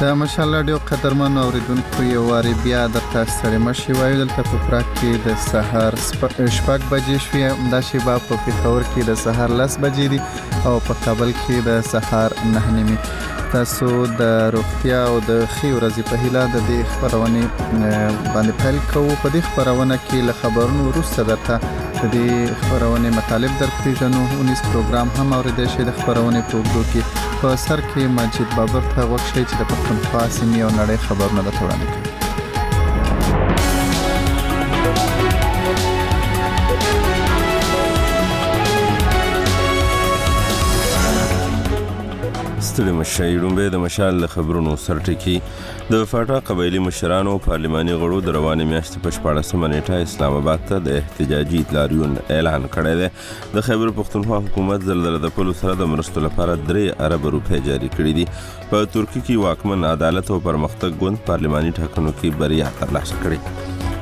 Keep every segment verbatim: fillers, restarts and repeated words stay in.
د مشال رادیو قدرمن اوریدونکو یو واری بیا د تاسو سره مشي وایو دلته په پراک کې د سهار شپږ بجې شوې د شیبا په پېښور کې د سهار لس بجې دي او په کابل کې د سهار نه نیمه. تاسو د روغتیا او د ښې ورځې په هیله د دې خبرونه باندې پیل کوو. په دې خبرونه کې له خبرونو وروسته درته د دې خبرونه مطالب در پیژنو. اونیس پروګرام هم اوریدل شي د خبرونه په وګړو کې په سر کې مجید بابر ته وښیي چې د پښتونخوا سیمې او نړۍ خبرونه د وړاندې کوي. ستړي مشي رومبه د مشال خبرونو سرټکی د فاټا قبایلی مشرانو پارلماني غړو د روانې میاشتې په شپاړسمه نیټه اسلام آباد ته د احتجاجي اطلاعیون اعلان کړی دی. د خیبر پښتونخوا حکومت زلزلې د پلو سره د مرستو لپاره درې ارب روپۍ جاری کړي دي. په ترکی کې واکمن عدالت او پرمختګ ګوند پارلماني ټاکنو کې بریا ترلاسه کړې.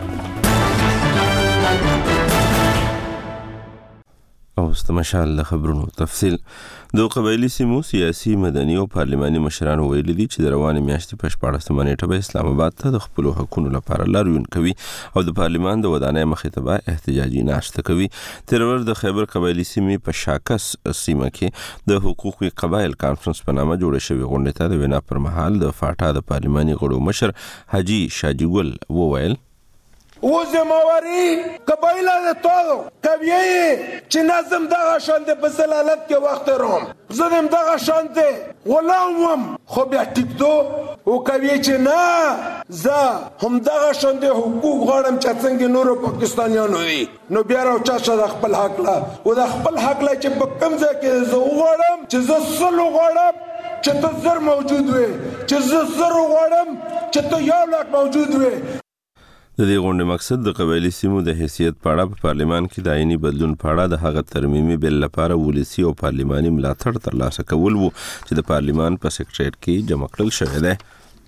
او استمشال خبرونو تفصیل د قبایلی سیمو سیاسي مدني او پارلماني مشرانو ویلي دي چې د روانې میاشتې په شپاړسمه نیټه به اسلام آباد ته د خپلو حقونو لپاره لاریون کوي او د پارلمان د ودانۍ مخې ته به احتجاجي ناشته کوي. تېره ورځ د خیبر قبایلی سیمې په شاکس سیمه کې د حقوقي قبایل کانفرنس په نامه جوړه شوې غونډې ته د وینا پر مهال د فاټا د پارلماني غړو مشر حاجي شاجي ګل وویل: وزمواري قبایله ده todo کبیه چې نظم دغه شانده په سلالت کې وخت روم زدم دغه شانده غلام وم خو بیا ټیکتو او کبیه چې نه زه هم دغه شانده حقوق غواړم چې څنګه نورو پاکستانیانو دي نو بیا راو چا شه د خپل حق لا او د خپل حق لا چې په کوم ځای کې زه غواړم چې زه سلو غواړم چې ته زر موجود وي چې زه زر غواړم چې ته یو لاک موجود وي. د دې غونډې مقصد د قبایلی سیمو د حیثیت په اړه په پارلمان کې د آئیني بدلون په اړه د هغه ترمیمي بل لپاره ولسي او پارلماني ملاتړ ترلاسه کول وو چې د پارلمان په سکرټریټ کې جمع کړل شوی دی.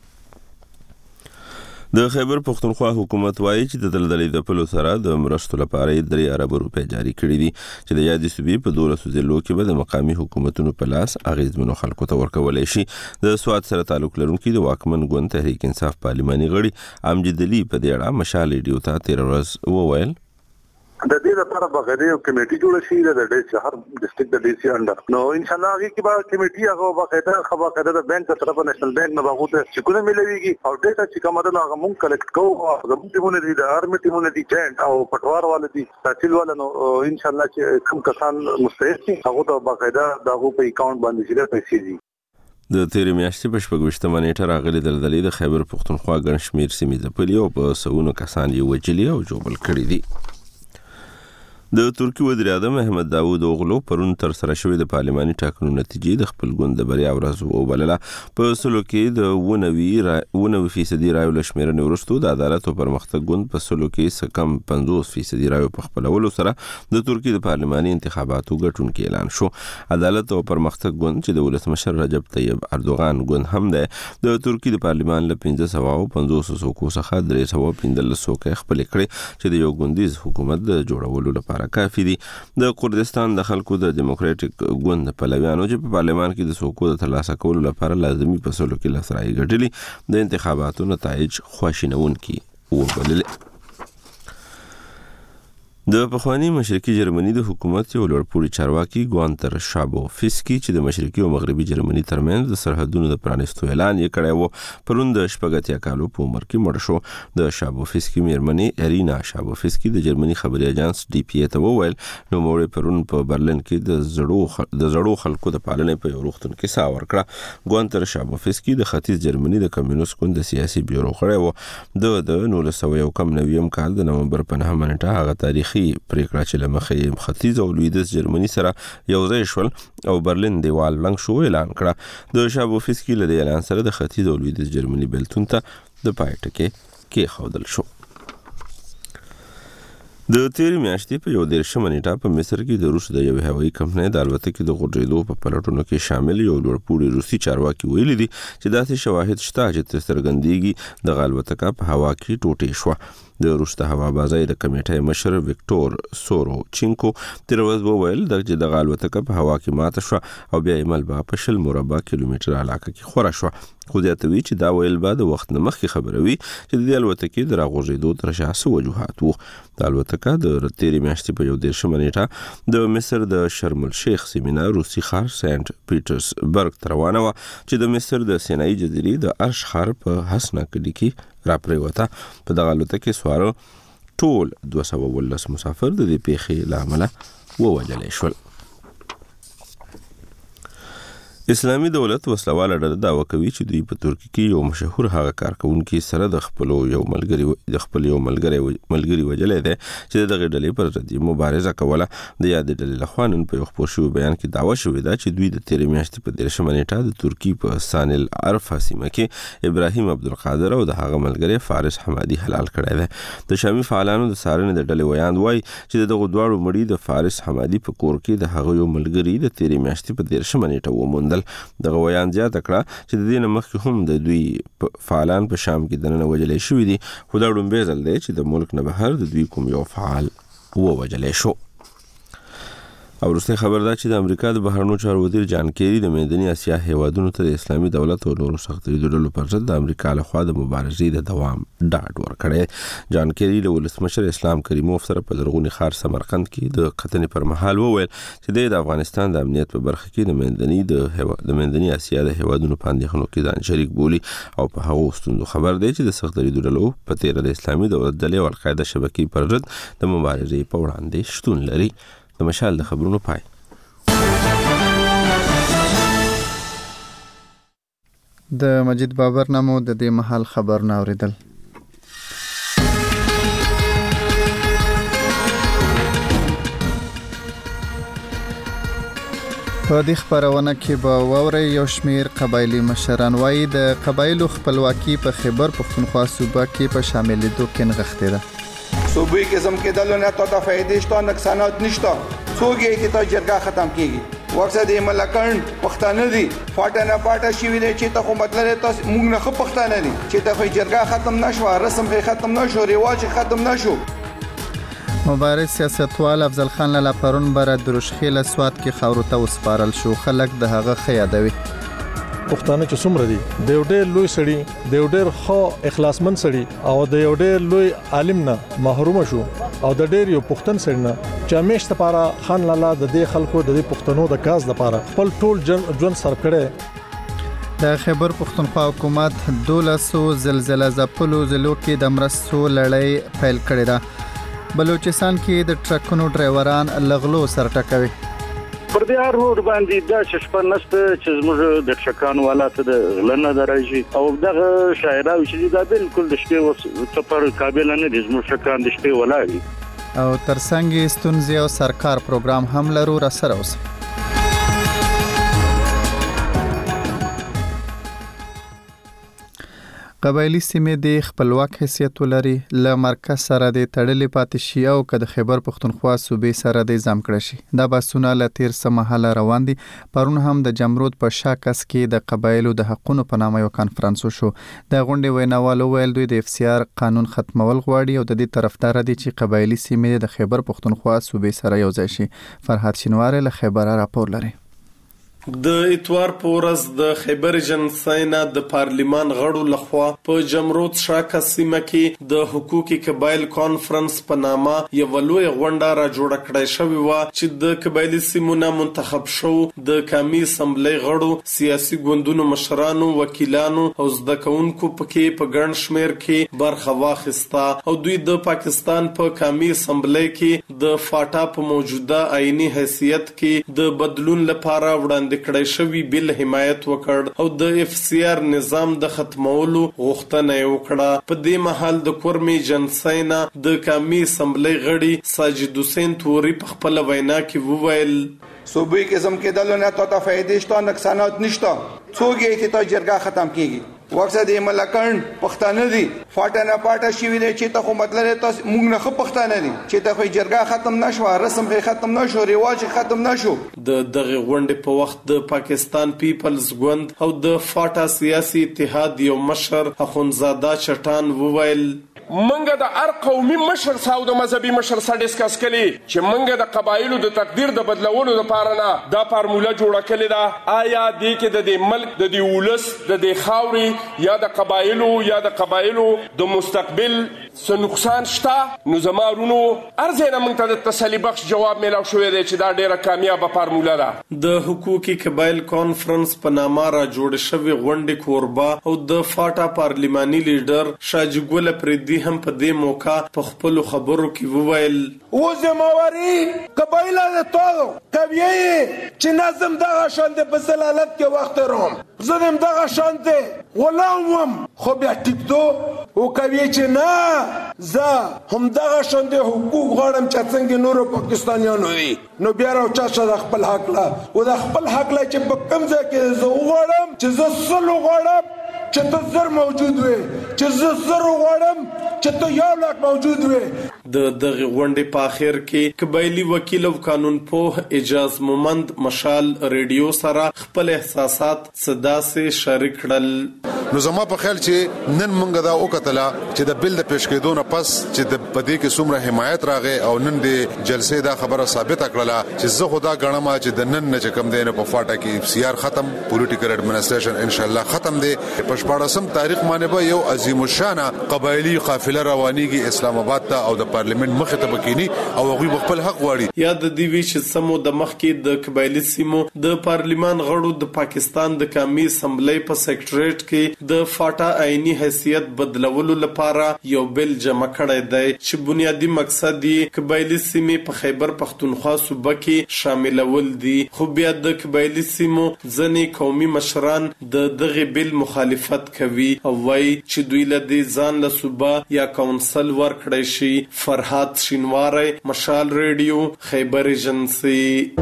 د خیبر پښتونخوا حکومت وایي چې د دلدلې د پلو سره د مرستو لپاره درې ارب روپۍ جاری کړي دي چې د یادې صوبې په دولسو ضلعو کې به د مقامي حکومتونو په لاس اغیزمنو خلکو ته ورکولی شي. د سوات سره تعلق لرونکي د واکمن ګوند تحریک انصاف پارلماني غړي امجد علي په دې اړه مشال ریډیو ته تېره ورځ وویل: د دې لپاره بغیر یو کمیټي جوړ شي د ډیسي هر ډیسټریکټ د ډیسي انډر نو ان شاء الله هغه کې به کمیټي هغه بغیر خبره کړه د بانک طرف نېشنل بانک نه باغوته چې کومه ملويږي او ډیټا چې کومه ده هغه مونږ کلیکټ کوو او زموږ ټیمونه دي د آرمي ټیمونه دي جنټ او پټوار والے دي تحصیل والے نو ان شاء الله چې کوم کسان مستحق دي هغه ته باقاعده دغه په اکاونټ باندې شي پیسې دي. د تیرې میاشتې په شپږویشتمه نیټه راغلي دلدلې د خیبر پښتونخوا ګڼ شمېر سیمې ځپلي او په سوونو کسان یې وژلي او ژوبل کړي دي. د ترکی وزیر اعظم احمد داوود اوغلو پرون تر سره شوې د پارلماني ټاکنو نتیجې د خپل ګوند د بریا ورځ وبلله. په سلو کې د اووه فیصدي رایو له شمېرنې وروسته د عدالت او پرمختګ ګوند په سلو کې څه کم پنځوس فیصدي رایو په خپلولو سره د ترکی د پارلماني انتخاباتو ګټونکی اعلان شو. عدالت او پرمختګ ګوند چې د ولسمشر رجب طیب اردوغان ګوند هم دی د ترکی د پارلمان له پنځه سوه او پنځوس څوکو څخه درې سوه پنځلس څوکۍ خپلې کړې چې د یو ګوندیز حکومت د جوړولو لپاره کافي دي. د کردستان د خلکو د ډیموکراټیک ګوند پلویانو چې په پارلمان کې د څوکو د ترلاسه کولو لپاره لازمي په سلو کې لس رایې ګټلي د انتخاباتو نتایج خواشینونکي وبلل. د پخوانی مشرقي جرمني د حکومت یو لوړپوړي چارواکي ګوانتر شابو فیسکي چې د مشرقي او مغربي جرمني ترمنځ د سرحدونو د پرانیستو اعلان یې کړی و پرون د شپږ اتیا کالو په عمر کې مړ شو. د شابو فیسکي میرمنې ارینا شابو فیسکي د جرمني خبري اژانس ډي پی ای ته وویل نوموړی پرون په برلین کې د زړو د زړو خلکو د پالنې په یو روغتون کې ساه ورکړه. ګوانتر شابو فیسکي د ختیځ جرمني د کمیونست ګوند د سیاسي بیورو غړی و. د د نولس سوه یو کم نویم کال د نومبر په نهمه نیټه هغه تاریخي پریکړه چې له مخې ختیځ او لویدیځ جرمني سره یو ځای شول او برلین دیوال لنګ شو اعلان کړه. د شابو فیسکي له دې اعلان سره د ختیځ او لویدیځ جرمني بیلتون ته د پای ټکی کېښودل شو. د تیرې میاشتې په یو دېرشمه نیټه په مصر کې د روس د یوې هوایي کمپنۍ د الوتکې د غورځېدو په پلټونو کې شامل یو لوړپوړي روسي چارواکي ویلي دي چې داسې شواهد شته چې ترې څرګندېږي دغه الوتکه په هوا کې ټوټې شوه. د روس د هوابازۍ د کمیټې مشر ویکټور سوروچینکو تېره ورځ وویل چې دغه الوتکه په هوا کې ماته شوه او بیا یې ملبه په شل مربع کیلومتره علاقه کې خوره شوه. خو زیاتوي چې دا ویل به د وخت نه مخکې خبره وي چې د دې الوتکې د راغورځېدو تر شا څه وجوهات وو. د الوتکه د تېرې میاشتې په یو دېرشمه نیټه د مصر د شرم الشیخ سیمې نه روسي ښار سینټ پیټرسبرګ ته روانه وه چې د مصر د سینایي جزیرې د ارش ښار په حسنه کلي کې راپرېوته. په دغه الوتکې سواره ټول دوه سوه اوولس مسافر د دې پیښې له امله ووژلی شول. اسلامي دولت وسلواله ډله دعوه کوي چې دوی په ترکیه کې یو مشهور هغه کارکونکي سره د خپل یو ملګری د خپل یو ملګری ملګری وجلې ده چې دغه ډلې پر ضد مبارزه کوله. د یاد ډلې لخوا نن په یو خبر شو بیان کې دعوه شوې ده چې دوی د تېرې میاشتې په دېرشمه نیټه د ترکیه په سان العرفه سیمه کې ابراهیم عبدالقادر او د هغه ملګری فارس حمادي حلال کړی دی. د شامي فعالانو د څارنې د ډلې ویاند وایي چې دغه دواړو مړي د فارس حمادي په کور کې د هغه یو ملګری د تېرې میاشتې په دېرشمه نیټه وموندل. دغه ویان زیاته کړه چې د دې نه مخکې هم د دوی فعالان په شام کې دننه وژلی شوي دي، خو دا ړومبی ځل دی چې د ملک نه بهر د دوی کوم یو فعال ووژلی شو. او وروستی خبر دا چې د امریکا د بهرنیو چارو وزیر جان کیری د منځنۍ اسیا هیوادونو ته د اسلامي دولت او نورو سختیو ډلو پر ضد د امریکا لخوا د مبارزې د دوام ډاډ ورکړی. جان کیری له ولسمشر اسلام کریموف سره په لرغوني ښار سمرقند کې د کتنې پر مهال وویل چې د افغانستان د امنیت په برخه کې د منځنۍ د د منځنۍ اسیا د هیوادونو په اندېښنو کې ځان شریک بولي او په هغو ستونزو خبر دی چې د سختیو ډلو په تېره د اسلامي دولت ډلې او القاعده شبکې پر ضد د مبارزې په وړاندې شتون لري. د مشال د خبرونو پای. د مجید بابر نامو د دې محل خبر نه اوریدل. په دې خبرونه کې به واورئ یو شمیر قبایلی مشران وایي د قبایلو خپلواکي په خیبر پختونخوا صوبه کې په شاملېدو کې نغښتې ده. صوبې کې زم کېدل نه تا د فائدې شته نقصانات نشته. څوک یې چې تا جرګه ختم کیږي وقصد یې ملکان پښتانه دي فاټه نه پاټه شوي دی چې ته خو مطلب تاسو موږ نه خو پښتانه دي چې ته خو جرګه ختم نشو رسم ختم نشو رواج ختم نشو. مبارز سیاستوال افضل خان لالا پرون بر دروشخیل سواد کې خاورو ته وسپارل شو. خلک د هغه خیادوي. پښتانه چې څومره دي د یو ډېر لوی سړي د یو ډېر خو اخلاصمن سړي او د یو ډېر لوی عالم نه محروم شو او د ډېر یو پښتون سړي نه چې همیشه لپاره خان لالا د دې خلکو د دې پښتنو د کاز لپاره خپل ټول ژوند سر کړي. د خیبر پختونخوا حکومت دولسو زلزلہ ځپلو ضلعو کې د مرستو لړۍ پیل کړې ده. بلوچستان کې د ټرکونو ډرایوران لغلو سر ټکوي. پر دې هر روډ باندې د شپه نشته چې زموږ د ټرکانو والات د غلنه درجه او دغه شاعرانو چې دا بالکل د شپې سفر قابل نه دي. زموږ ټرکان د شپې ولاړ او ترڅنګ ستونزې او سرکار پروګرام هم لرو را سره اوس. قبایلی سیمې د خپلواک حیثیت ولري له مرکز سره د تړلې پاتې شي او که د خیبر پختونخوا صوبې سره د ځام کړی شي. دا بحثونه له تیر څه مهاله روان دي. پرون هم د جمرود په شاکس کې د قبایلو د حقونو په نامه یو کانفرنس وشو. د غونډې ویناوالو ویل دوی د اف سی آر قانون ختمول غواړي او د دې طرفدار دي چې قبایلی سیمې د خیبر پختونخوا صوبې سره یو ځای شي. فرحات شینواری له خیبر راپور لري. د اتوار په ورځ د خیبر جنساینا د پارلیمان غړو لخوا په جمرود شاکه سیمه کې د حقوقي قبایل کانفرنس په نامه یو لوی غونډه را جوړه کړې شوې و چې د قبایلی سیمونو منتخب شو د قومي اسمبلی غړو سیاسي ګوندونو مشرانو وکیلانو او زده کوونکو پکې په ګڼ شمیر کې برخه واخیسته او دوی د پاکستان په قومي اسمبلی کې د فاټا په موجوده آئینی حیثیت کې د بدلون لپاره وړاندې کړی شوی بل حمایت وکړ او د اف سی آر نظام د ختمولو غوښتنه وکړه. په دې محل د کورمي جنساینا د قومي اسمبلی غړي ساجد حسین توري په خپل وینا کې وویل صوبې کې زم کېدل نه تا ته فائدې شته نقصانات نشته. څوک یې چې تا جرګه ختم کیږي وقصد یې ملکان پښتانه دي فاټه نه پاټه شوي دی چې ته خو مطلب تاسو موږ نه خو پښتانه دي چې ته خو جرګه ختم نشو رسم ختم نشو رواج ختم نشو. د دغه غونډې په وخت د پاکستان پیپلز ګوند او د فاټا سیاسي اتحاد یو مشر اخونزاده چټان وویل منګه د هر قومي مشر سره د مذهبي مشر سره ډیسکس کړي چې منګه د قبایلو د تقدیر د بدلولو لپاره نه دا فارموله جوړه کړې ده. آیا دې کې د دې ملک د دې ولس د دې خاوري یا د قبایلو یا د قبایلو د مستقبل څه نقصان شته؟ نو زما ورونو ارزه موږ ته د تسلی بخش جواب میلاو شوی دی چې دا ډیره کامیابه فارموله ده. د حقوقي قبایل کانفرنس په نامه را جوړ شوی غونډې کوربه او د فاټا پارلماني لیډر شاجي ګل پردي هم په دې موقع په خپل خبرو کې وویل اوزه ماوري قبایل د توغو کوي چې نظم دغه شان د بسلالت کې وخت روم زدم دغه شان ته غلام خو بیا ټیکټو او کوي چې نه زه هم دغه شان د حقوق غواړم چې څنګه نورو پاکستانیانو دي نو بیا راوچا شه خپل حق لا او د خپل حق لا چې په کوم ځای کې زه وغواړم چې زه سلو غواړم چې ته زر موجود وي چې زه زر غواړم چې ته یو لاک موجود وي. د دغه غونډې په اخر کې قبایلی وکیل او قانون پوه اجاز مومند مشال ریډیو سره خپل احساسات صدا سه شریک کړل. نو زما په خیال چې نن مونږ دا وکټلا چې د بل د پیش کېدو نه پس چې د پدې کې څومره حمایت راغې او نن د جلسې دا خبره ثابته کړله چې زه خدا غنم چې د نن نه چې کم دینه په فاټا کې اف سی آر ختم پولیټیکل اډمنسټریشن ان شاء الله ختم دی. په شپږم تاریخ باندې به یو عظیم الشان قبایلی قافله روانيږي اسلام آباد ته او د پارلیمنت مخ ته بکینی او هغه خپل حق غواړي. یاد دی وی چې سمو د مخ کې د قبایلی سیمو د پارلیمان غړو د پاکستان د قومي اسمبلی په سیکریټریټ کې د فاټا آئینی حیثیت بدلولو لپاره یو بل جمع کړی دی چې بنیادی مقصد یې قبایلی سیمې په خیبر پختونخوا صوبه کې شاملول دي. خو بیا د قبایلی سیمو ځنې قومي مشران د دغه بل مخالفت کوي او وایي چې دوی له دې ځان له صوبه یا کونسل ورکړی شي. فرحات شینواری، مشال ریډیو، خیبر ایجنسی.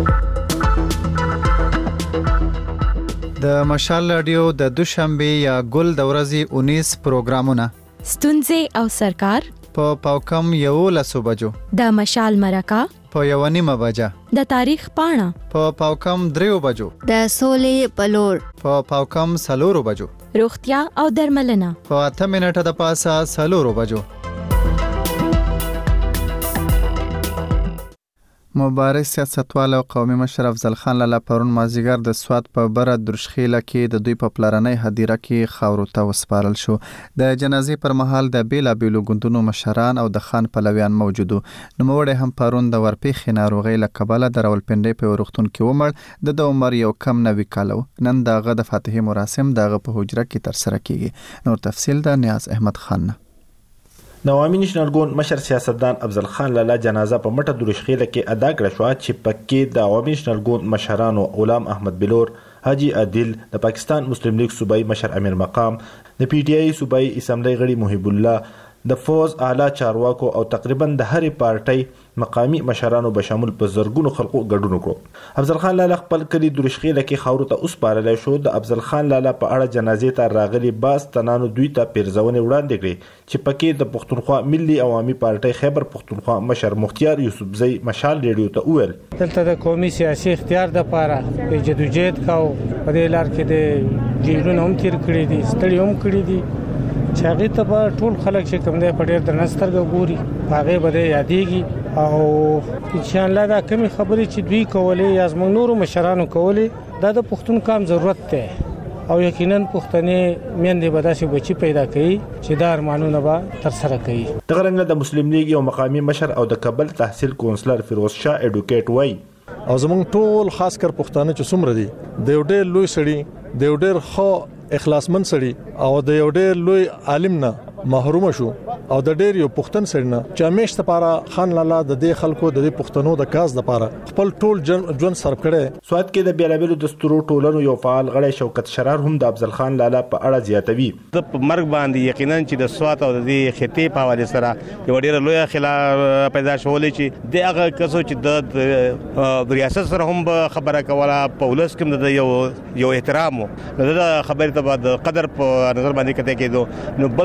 د مشال رادیو د دوشنبه یا ګل د ورځې اونیس پروګرامونه ستونزې او سرکار په پاوکم یو لسو بجو د مشال مرکه په یو نیمه بجه د تاریخ پاڼه په پاوکم دریو بجو د سولې پلور په پاوکم سلورو بجو روغتیا او درملنه په اته منټه د پاسه سلورو بجو. مبارز سیاستوال او قومي مشر افضل خان لالا پرون مازیګر د سواد په بره درشخیله کې د دوی په پلارنۍ هدیره کې خاورو ته وسپارل شو. د جنازې پر مهال د بیلا بیلو ګوندونو مشران او د خان پلویان موجودو. نوموړی هم پرون د ورپېښې ناروغۍ له کبله د راولپنډۍ په روغتون کې ومړ. د د عمر یو کم نوي کال و. نن دغه د فاتحې مراسم دغه په حجره کې ترسره کیږي. نور تفصیل د نیاز احمد خان. د عوامي نېشنل ګوند مشر سیاستدان افضل خان لالا جنازه په مټه درشخیله کې ادا کړه شو چې پکې د عوامي نېشنل ګوند مشرانو غلام احمد بلور، حاجی عادل، د پاکستان مسلم لیگ صوبایي مشر امیر مقام، د پی ټی آی صوبایي اسمبلی غړي محب الله، د فوز اعلی چارواکو او تقریبا د هرې پارټۍ مقامی مشرانو به شامل په زرګونو خلکو ګډون وکړو. افضل خان لالا خپل کلی درشخیله کې خاورو ته وسپارلی شو. د افضل خان لالا په اړه جنازې ته راغلي باز تنانو دوی ته پیرزونې وړاندې کړې چې پکې د پښتونخوا ملي عوامي پارټۍ خیبر پښتونخوا مشر مختیار یوسفزی مشال ریډیو ته وویل دلته د قومي سیاسي اختیار دپاره د جدوجہد کاو په دې لار کې د جیلونه هم تیر کړي دي، ستړي هم کړي دي چې هغې ته به ټول خلک چې کوم دی په ډېر درنه سترګه ګوري، په هغې به دی یادېږي او انشاءالله دا کمې خبرې چې دوی کولې یا زموږ نورو مشرانو کولې دا د پښتون کام ضرورت دی او یقینا پښتنې میندې به داسې بچي پیدا کوي چې دا ارمانونه به ترسره کوي. دغه رنګه د مسلم لیگ یو مقامی مشر او د کابل تحصیل کونسلر فیروز شاه اډوکیټ وایي او زموږ ټول خاص کر پښتانه چې څومره دي د یو ډېر لوی سړي د یو ډېر ښه اخلاصمن سړي او د یو ډېر لوی عالم نه محروم شو او د ډېر یو پښتون سړي نه چې همیشه لپاره خان لالا د دې خلکو د دې پښتنو د کاز لپاره خپل ټول ژوند صرف کړي. سواد کې د بیلابیلو دستورو ټولنو یو فعال غړی شوکت شرار هم د افضل خان لالا په اړه زیاتوي. د مرګ باندې یقینا چې د سواد او د دې خطې په حواله سره یو ډېر لوی خلاف پیدا شولې چې د هغه کسو چې د ریاست سره هم خبره کوله په ولس کې د یو یو احترام د خبرې ته بعد قدر په نظر باندې کته کېدو نو بل څوک دا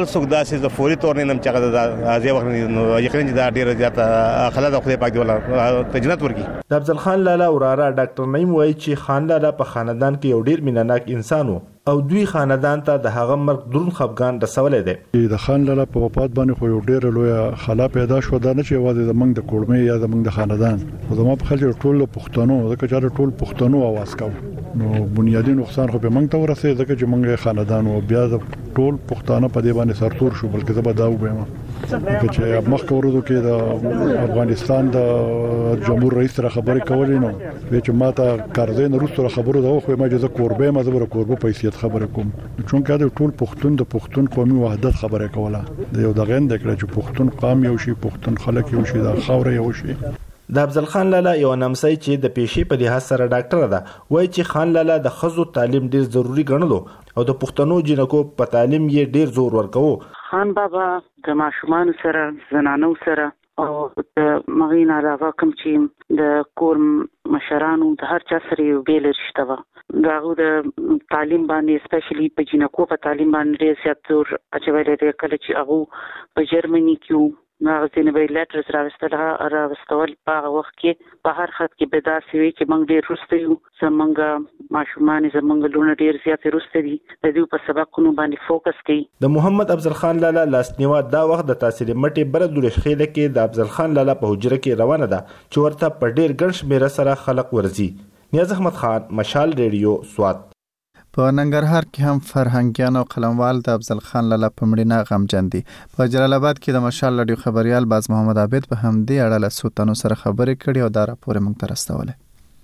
داسې د فوري تور نه نم چې هغه د ازي وخت نو یقینا دا ډیره زیاته خلک خدای پاک دی ولا تجنت ورکی. د افضل خان لالا وراره ډاکټر نعیم وایي چې خان لالا په خاندان کې یو ډیر میناناک انسان و او دوی خاندان ته د هغه مرګ درون خفګان رسولې دی. د خان لالا په وفات باندې خو یو ډیر لوی خلا پیدا شو دا نه چې یوازې د منګ د کورمې یا د منګ د خاندان خو زما په خیال ټول پښتنو ځکه چې ټول پښتنو आवाज کاوه نو بنیادی نقصان خو په منګ ته ورسېد ځکه چې منګ خاندان او بیا د ټول پښتانه په دې باندې سرتور شو بلکې زه به دا ووایم چې مخکې ورودو کې د افغانستان د جمهور رئیس سره خبرې کولې نو چې ماته کارزې نه وروسته خبرو دا خو ما اجازه کوربه ما زبر کوربه پیسې خبره کوم چون کې د ټول پښتون د پښتون قومي وحدت خبره کوله د یو دغه اند کړ چې پښتون قوم یو شي پښتون خلک یو شي د خاور یو شي. د افضل خان لالا یو نمسي چې د پیشي په لحاظ سره ډاکټر ده وایي چې خان لالا د خزو تعلیم ډیر ضروری ګڼلو او د پښتنو جنکو په تعلیم یې ډیر زور ورکوه. خان بابا د ماشومان سره زنانو سره او د مغین علاوه کوم چې د کور مشرانو د هر چا سره یو بیل رشته و داغه د تعلیم باندې سپیشلی په جنکو په تعلیم باندې ډیر زیات زور اچولې دی. کله چې هغه په جرمني کې نو ځینې به لیټرز راوستل راوستل په هغه وخت کې په هر خط کې به داسې وي چې موږ ډېر وروسته یو زموږ ماشومان زموږ لونه ډېر زیات وروسته دي د دوی په سبقونو باندې فوکس کوي. د محمد افضل خان لالا لاسنیوا دا وخت د تحصیل مټي بر د لښخېله کې د افضل خان لالا په حجره کې روانه ده چې ورته په ډېر ګڼ شمېره سره خلک ورځي. نیاز احمد خان مشال ریډیو سوات. په ننګرهار کې هم فرهنګیان او قلموال د افضل خان لالا په مړینه غمجن دي. په جلال آباد کې د مشال رادیو خبريال باز محمد عابد په همدې اړه له سوتانو سره خبرې کړې او دا راپور موږ ته راستوله.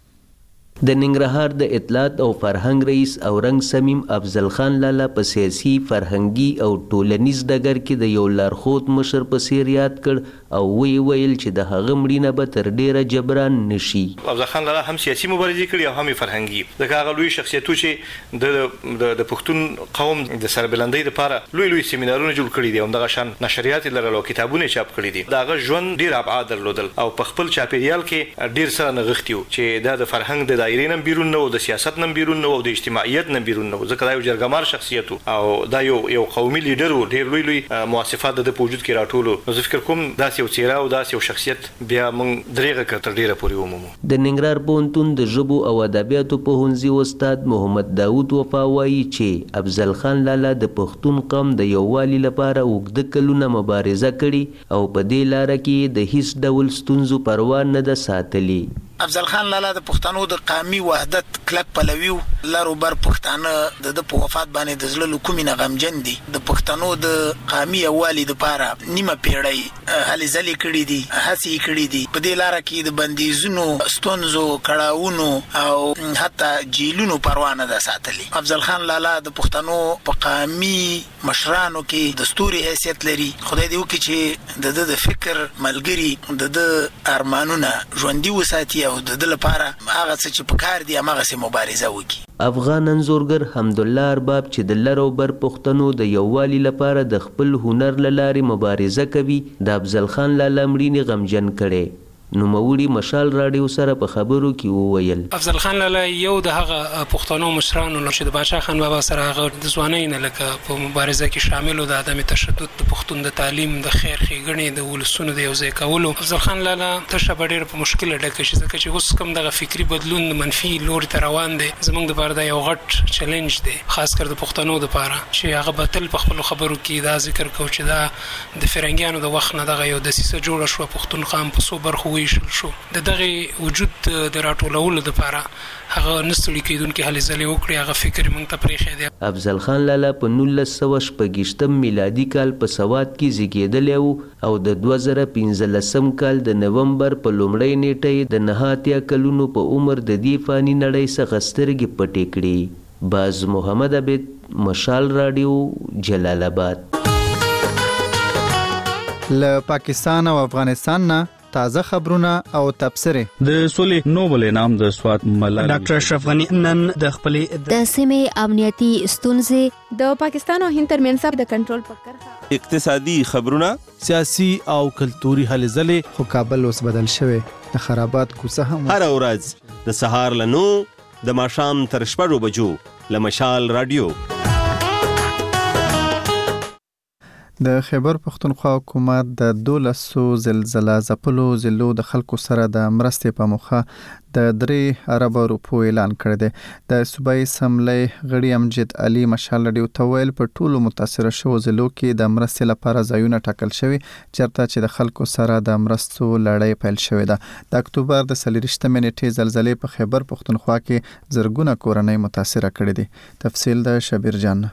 د ننګرهار د اطلاعات او فرهنګ رئیس اورنګ سمیم افضل خان لالا په سیاسي فرهنګي او ټولنیز ډګر کې د یو لارښود مشر په څیر یاد کړ او وی ویل چې د هغه مړینه به تر ډیره جبران نشي. افضل خان لالا هم سیاسي مبارزه کړې او هم فرهنګي د هغه لوی شخصیتو چې د د پښتون قوم د سربلندۍ لپاره لوی لوی سیمینارونه جوړ کړي دي او دغه شان نشریات لرلو کتابونه چاپ کړي دي. دغه ژوند ډیر ابعاد درلودل او په خپل چاپیریال کې ډیر سره نغښتیو چې دا د فرهنګ د دایرې نم بیرون نه او د سیاست نم بیرون نه او د اجتماعیت نم بیرون نه ځکه دا یو جرګمار شخصیت او دا یو یو قومي لیډر و ډیر لوی لوی مؤسسات د وجود کې راټولو. نو زه فکر کوم دا یو څیره او دا یو شخصیت بیا مونږ درېغه کتر ډیره پوري ومومو. د ننګرهار پوهنتون د ژبو او ادبیاتو پوهنځي استاد محمد داوود وفا وایي چې افضل خان لالا د پښتون قوم د یووالي لپاره اوږده کلونه مبارزه کړې او په دې لاره کې د هیڅ ډول ستونزو پروا نه ده ساتلې. افضل خان لالا د پښتنو د قومي وحدت کلک پلویو لارو بر پښتانه د په وفات باندې د زړه کومې نه غمجن دي. د پښتنو د قومي یووالي لپاره نیمه پیړۍ هلې ځلې کړې دي هڅې کړې دي. په دې لاره کې د بندیزونو ستونزو کړاوونو او حتی جیلونو پروا نه ده ساتلې. افضل خان لالا د پښتنو په قومي مشرانو کې د ستوري حیثیت لري. خدای دې وکړي چې د د فکر ملګری د د ارمانونه ژوندي وساتي او د لپاره هغه څه چې په کار دي هغه سه مبارزه وکړي. افغان انځورګر حمدالله ارباب چې د لر او بر پښتنو د یووالي لپاره د خپل هنر لارې مبارزه کوي د افضل خان لالا مړینې غمجن کړي. نوموړي مشال رادیو سره په خبرو کې وویل افضل خان لالا یو د هغه پښتنو مشرانو چې د بادشاه خان بابا سره هغه د ځوانۍ نه لکه په مبارزه کې شامل و د عدم تشدد د پښتون د تعلیم د خیر ښېګڼې د ولسونو د یو ځای کولو. افضل خان لالا تشه به ډېره په مشکله ډکه شي ځکه چې اوس کوم دغه فکري بدلون منفي لوري ته روان دی زموږ دپاره دا یو غټ چلنج دی خاص کر د پښتنو دپاره چې هغه به تل په خپلو خبرو کې دا ذکر کوو چې دا د فرنګیانو د وخت نه دغه یو دسیسه جوړه شوه پښتون قام په څو برخو شو د دغه وجود د راټولولو لپاره هغه نستړي کېدونکي هلې ځلې وکړي هغه فکر موږ ته پرېښی دی. افضل خان لالا په نولس سوه شپږویشتم میلادي کال په سوات کې زیږېدلی و او د دوه زره پنځلسم کال د نومبر په لومړۍ نیټه د نهه اتیا کلونو په عمر د دې فاني نړۍ څخه سترګې پټې کړې. باز محمد عابد مشال رادیو جلال آباد. له پاکستان او افغانستان نه تازه خبرونه او تبصره. د سولې نوبل انعام د سوات ملالي ډاکټر اشرف غنی نن د خپلې د سیمې امنیتي ستونزې د پاکستان او هند ترمنځ د کنټرول په کرښه اقتصادي خبرونه سیاسي او کلتوري هلې ځلې. خو کابل اوس بدل شوی د خرابات کوڅه هم هر ورځ د سهار لنو د ماښام تر شپږو بجو له مشال رادیو. د خیبر پښتونخوا حکومت د دولسو زلزلہ ځپلو ضلعو د خلکو سره د مرستې په موخه د درې اربه روپو اعلان کړی دی. د صوبایي اسمبلی غړي امجد علي مشال رډیو ته ویل په ټولو متاثره شوو ضلعو کې د مرستې لپاره ځایونه ټاکل شوي چېرته چې د خلکو سره د مرستو لړۍ پیل شوې ده. د اکتوبر د څلېرویشتمې نېټې زلزلې په خیبر پښتونخوا کې زرګونه کورنۍ متاثره کړي دي. تفصیل د شبیر جان.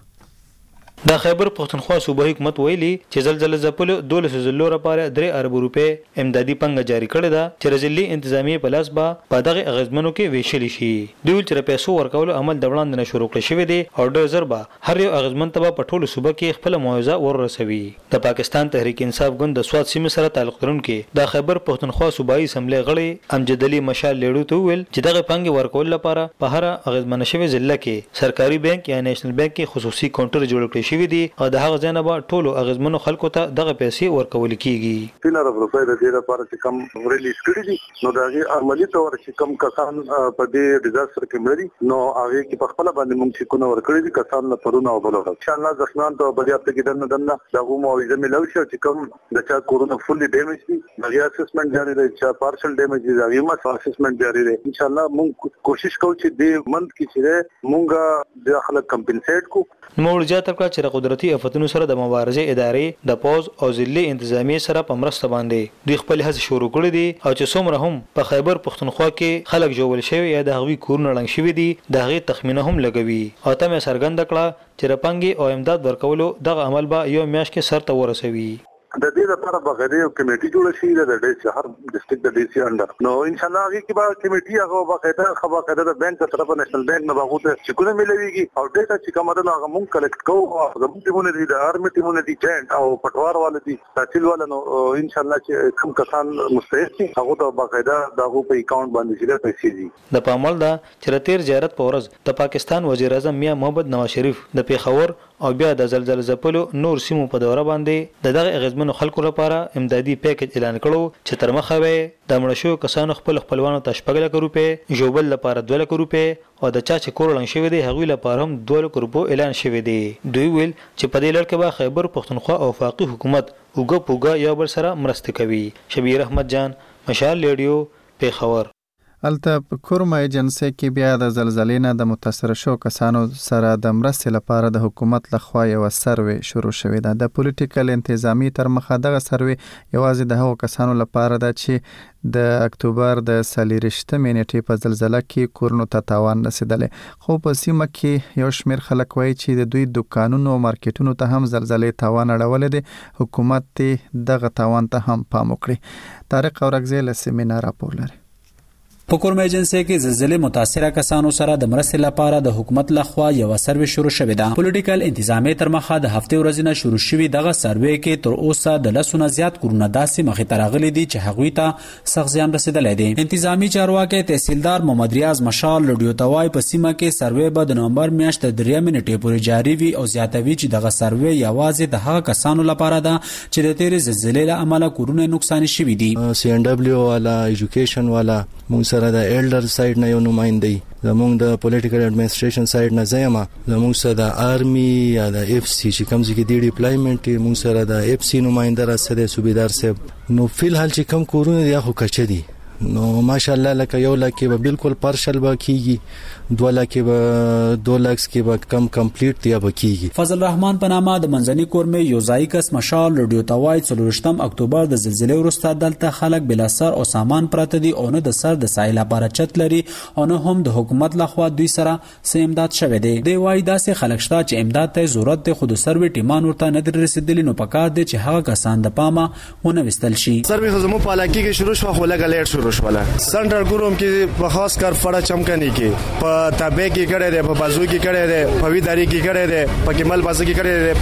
د خیبر پښتونخوا صوبایي حکومت ویلي چې زلزلې ځپلو دولس ضلعو لپاره درې اربه روپۍ امدادي پنګه جاری کړې ده چې ضلعي انتظامیه په لاس به په دغه اغېزمنو کې ویشلې شي. دوی ویل چې پیسو ورکولو عمل د وړاندې نه شروع کړی شوی دی او ډېر ژر به هر یو اغېزمن ته په ټولو صوبه کې خپله معاوضه وررسوي. د پاکستان تحریک انصاف ګوند د سوات سیمې سره تعلق لرونکي د خیبر پښتونخوا صوبایي اسمبلی غړي امجد علي مشال لیړو ته ویل چې دغه پنګې ورکول لپاره په هر اغېزمنه شوی ضلع کې سرکاري بانک یا نېشنل بانک کې خصوصي کاونټر جوړ کړی شوی دی او د هغه ځنه ټولو اغیزمنو خلکو ته دغه پیسې ورکول کیږي. تین ارب روپۍ د دې لپاره چې کم ریلیز کړی دي نو دا غي عملی تور چې کم کسان په دې ډیزاستر کې مړي نو هغه کې په خپل باندې موږ چې کو نور کړی دي کسان نه پرونه او بلوغ ان شاء الله ځخنان ته بلیا ته کې دنه دنه دا غو موعظه ملو شو چې کم د چا کورونا فوللی ډیمیج دي هغه اسسمنت جاری دی چې پارشل ډیمیج دي هغه ما اسسمنت جاری دی. ان شاء الله موږ کوشش کوو چې دې منت کې چې موږ د خلک کمپنسیټ کو. نور جاته کړه چې قدرتي آفتونو سره د مبارزې ادارې د پوز او ضلعي انتظامیه سره په مرسته باندې دوی خپل هڅې شروع کړې دي او چې څومره هم په خیبر پښتونخوا کې خلک جوړول شوی یا د هغوی کورونه ړنګ شوي دي د هغې تخمینه هم لګوي او ته مې څرګنده کړه چې رپنګې او امداد ورکولو دغه عمل به یو میاشت کې سرته ورسوي. د دې لپاره بغیر یو کمیټي جوړ شي د ډي سي هر ډیسټریکټ د ډي سي انډر نو ان شاء الله هغه کې به کمیټي هغه باقاعده خبره کړه د بانک طرفه نېشنل بانک نه باغوته چې کومه ملويږي او ډیټا چې کومه ده هغه مونږ کلیکټ کوو او زموږ ټیمونه دي د آرمي ټیمونه دي جاینټ او پټوار والے دي تحصیل والے نو ان شاء الله چې کوم کسان مستحق دي هغه د باقاعده دغه په اکاونټ باندې چې پیسې دي. د پامل دا چې تیر زیارت په ورځ د پاکستان وزیر اعظم میاں محمد نواز شریف د پیښور او بیا د زلزلې ځپلو نور سیمو په دوره باندې د دغه اغیزمنو خلکو لپاره امدادي پیکج اعلان کړو چې تر مخه وي د مړ شو کسانو خپل خپلوانو ته شپږ لک روپۍ ژوبل لپاره دوه لک روپۍ او د چا چې کور ړنګ شوی دی هغوی لپاره هم دوه لک روپو اعلان شوی دی. دوی ویل چې په دې لړ کې به خیبر پښتونخوا او وفاقي حکومت اوګه پوګه یو بل سره مرسته کوي. شبیر احمد جان مشال ریډیو پیښور. الته په کورما ایجنسی کې بیا د زلزلې نه د متاثره شو کسانو سره د مرستې لپاره د حکومت لخوا یو سروې شروع شوې ده. د پولیټیکل انتظامی تر مخه دغه سروې یوازې د هغو کسانو لپاره ده چې د اکتوبر د څلېرویشتمې نېټې په زلزله کې کورونو ته تاوان رسېدلی خو په سیمه کې یو شمېر خلک وایي چې د دوی دکانونو او مارکیټونو ته هم زلزلې تاوان اړولی دی. حکومت دې دغه تاوان ته هم پام وکړي. طارق اورکزی له سیمې نه راپور لري. په کورما ایجنسی کې زلزلې متاثره کسانو سره د مرستې لپاره د حکومت لخوا یو سروې شروع شوې ده. پولیټیکل انتظامی تر مخه د هفتې ورځې نه شروع شوې دغه سروې کې تر اوسه د لسونه زیات کورونه داسې مخې ته راغلي دي چې هغوی ته سخت زیان رسېدلی دی. انتظامی چارواکي تحصیلدار محمد ریاض مشال رډیو ته وایي په سیمه کې سروې به د نومبر میاشت د درېیمې نېټې پورې جاري وي او زیاتوي چې دغه سروې یوازې د هغه کسانو لپاره ده چې د تېرې زلزلې له امله کورونه نقصان شوي دي. سی ان ډبلیو والا ایجوکیشن والا موږ سره د ایلډر سایډ نه یو نمائندې زموږ د پولیټیکل اډمنسټریشن سایډ نه زیمه زموږ سره د آرمي یا د اف سی چې کوم ځای کې د ډیپلایمنټ موږ سره د اف سی نمائنده را سره صوبیدار صاحب نو فلحال چې کم کورونه دی خو کچ دي نو ماشاءالله لکه یو لکه به بالکل پارشل به کیږي دوه لکه به دوه لکس کې به کم کمپلیټ دی به کیږي. فضل رحمان په نامه د منځني کورمې یو ځای کس مشال رډیو ته وایي څلورشتم اکتوبر د زلزلې وروسته دلته خلک بلا سر او سامان پراته دي او نه د سر د سایل لپاره چت لري او نه هم د حکومت لخوا دوی سره څه امداد شوی دی. دی وایي داسې خلک شته چې امداد ته ضرورت دی خو د سروې ټیمان ورته نه در رسېدلي نو پکار دی چې هغه کسان د پامه ونه وستل شي. سروې خو زموږ په علاقې کې شروع شوه خو لږه لیټ شروع شوله. سنټر ګروم کې په خاص کار فړه چمکني کې په تابع کې کړه دی په بازو کې کړه دی په ویداری کې کړه دی په کمل بازو کې کړه دی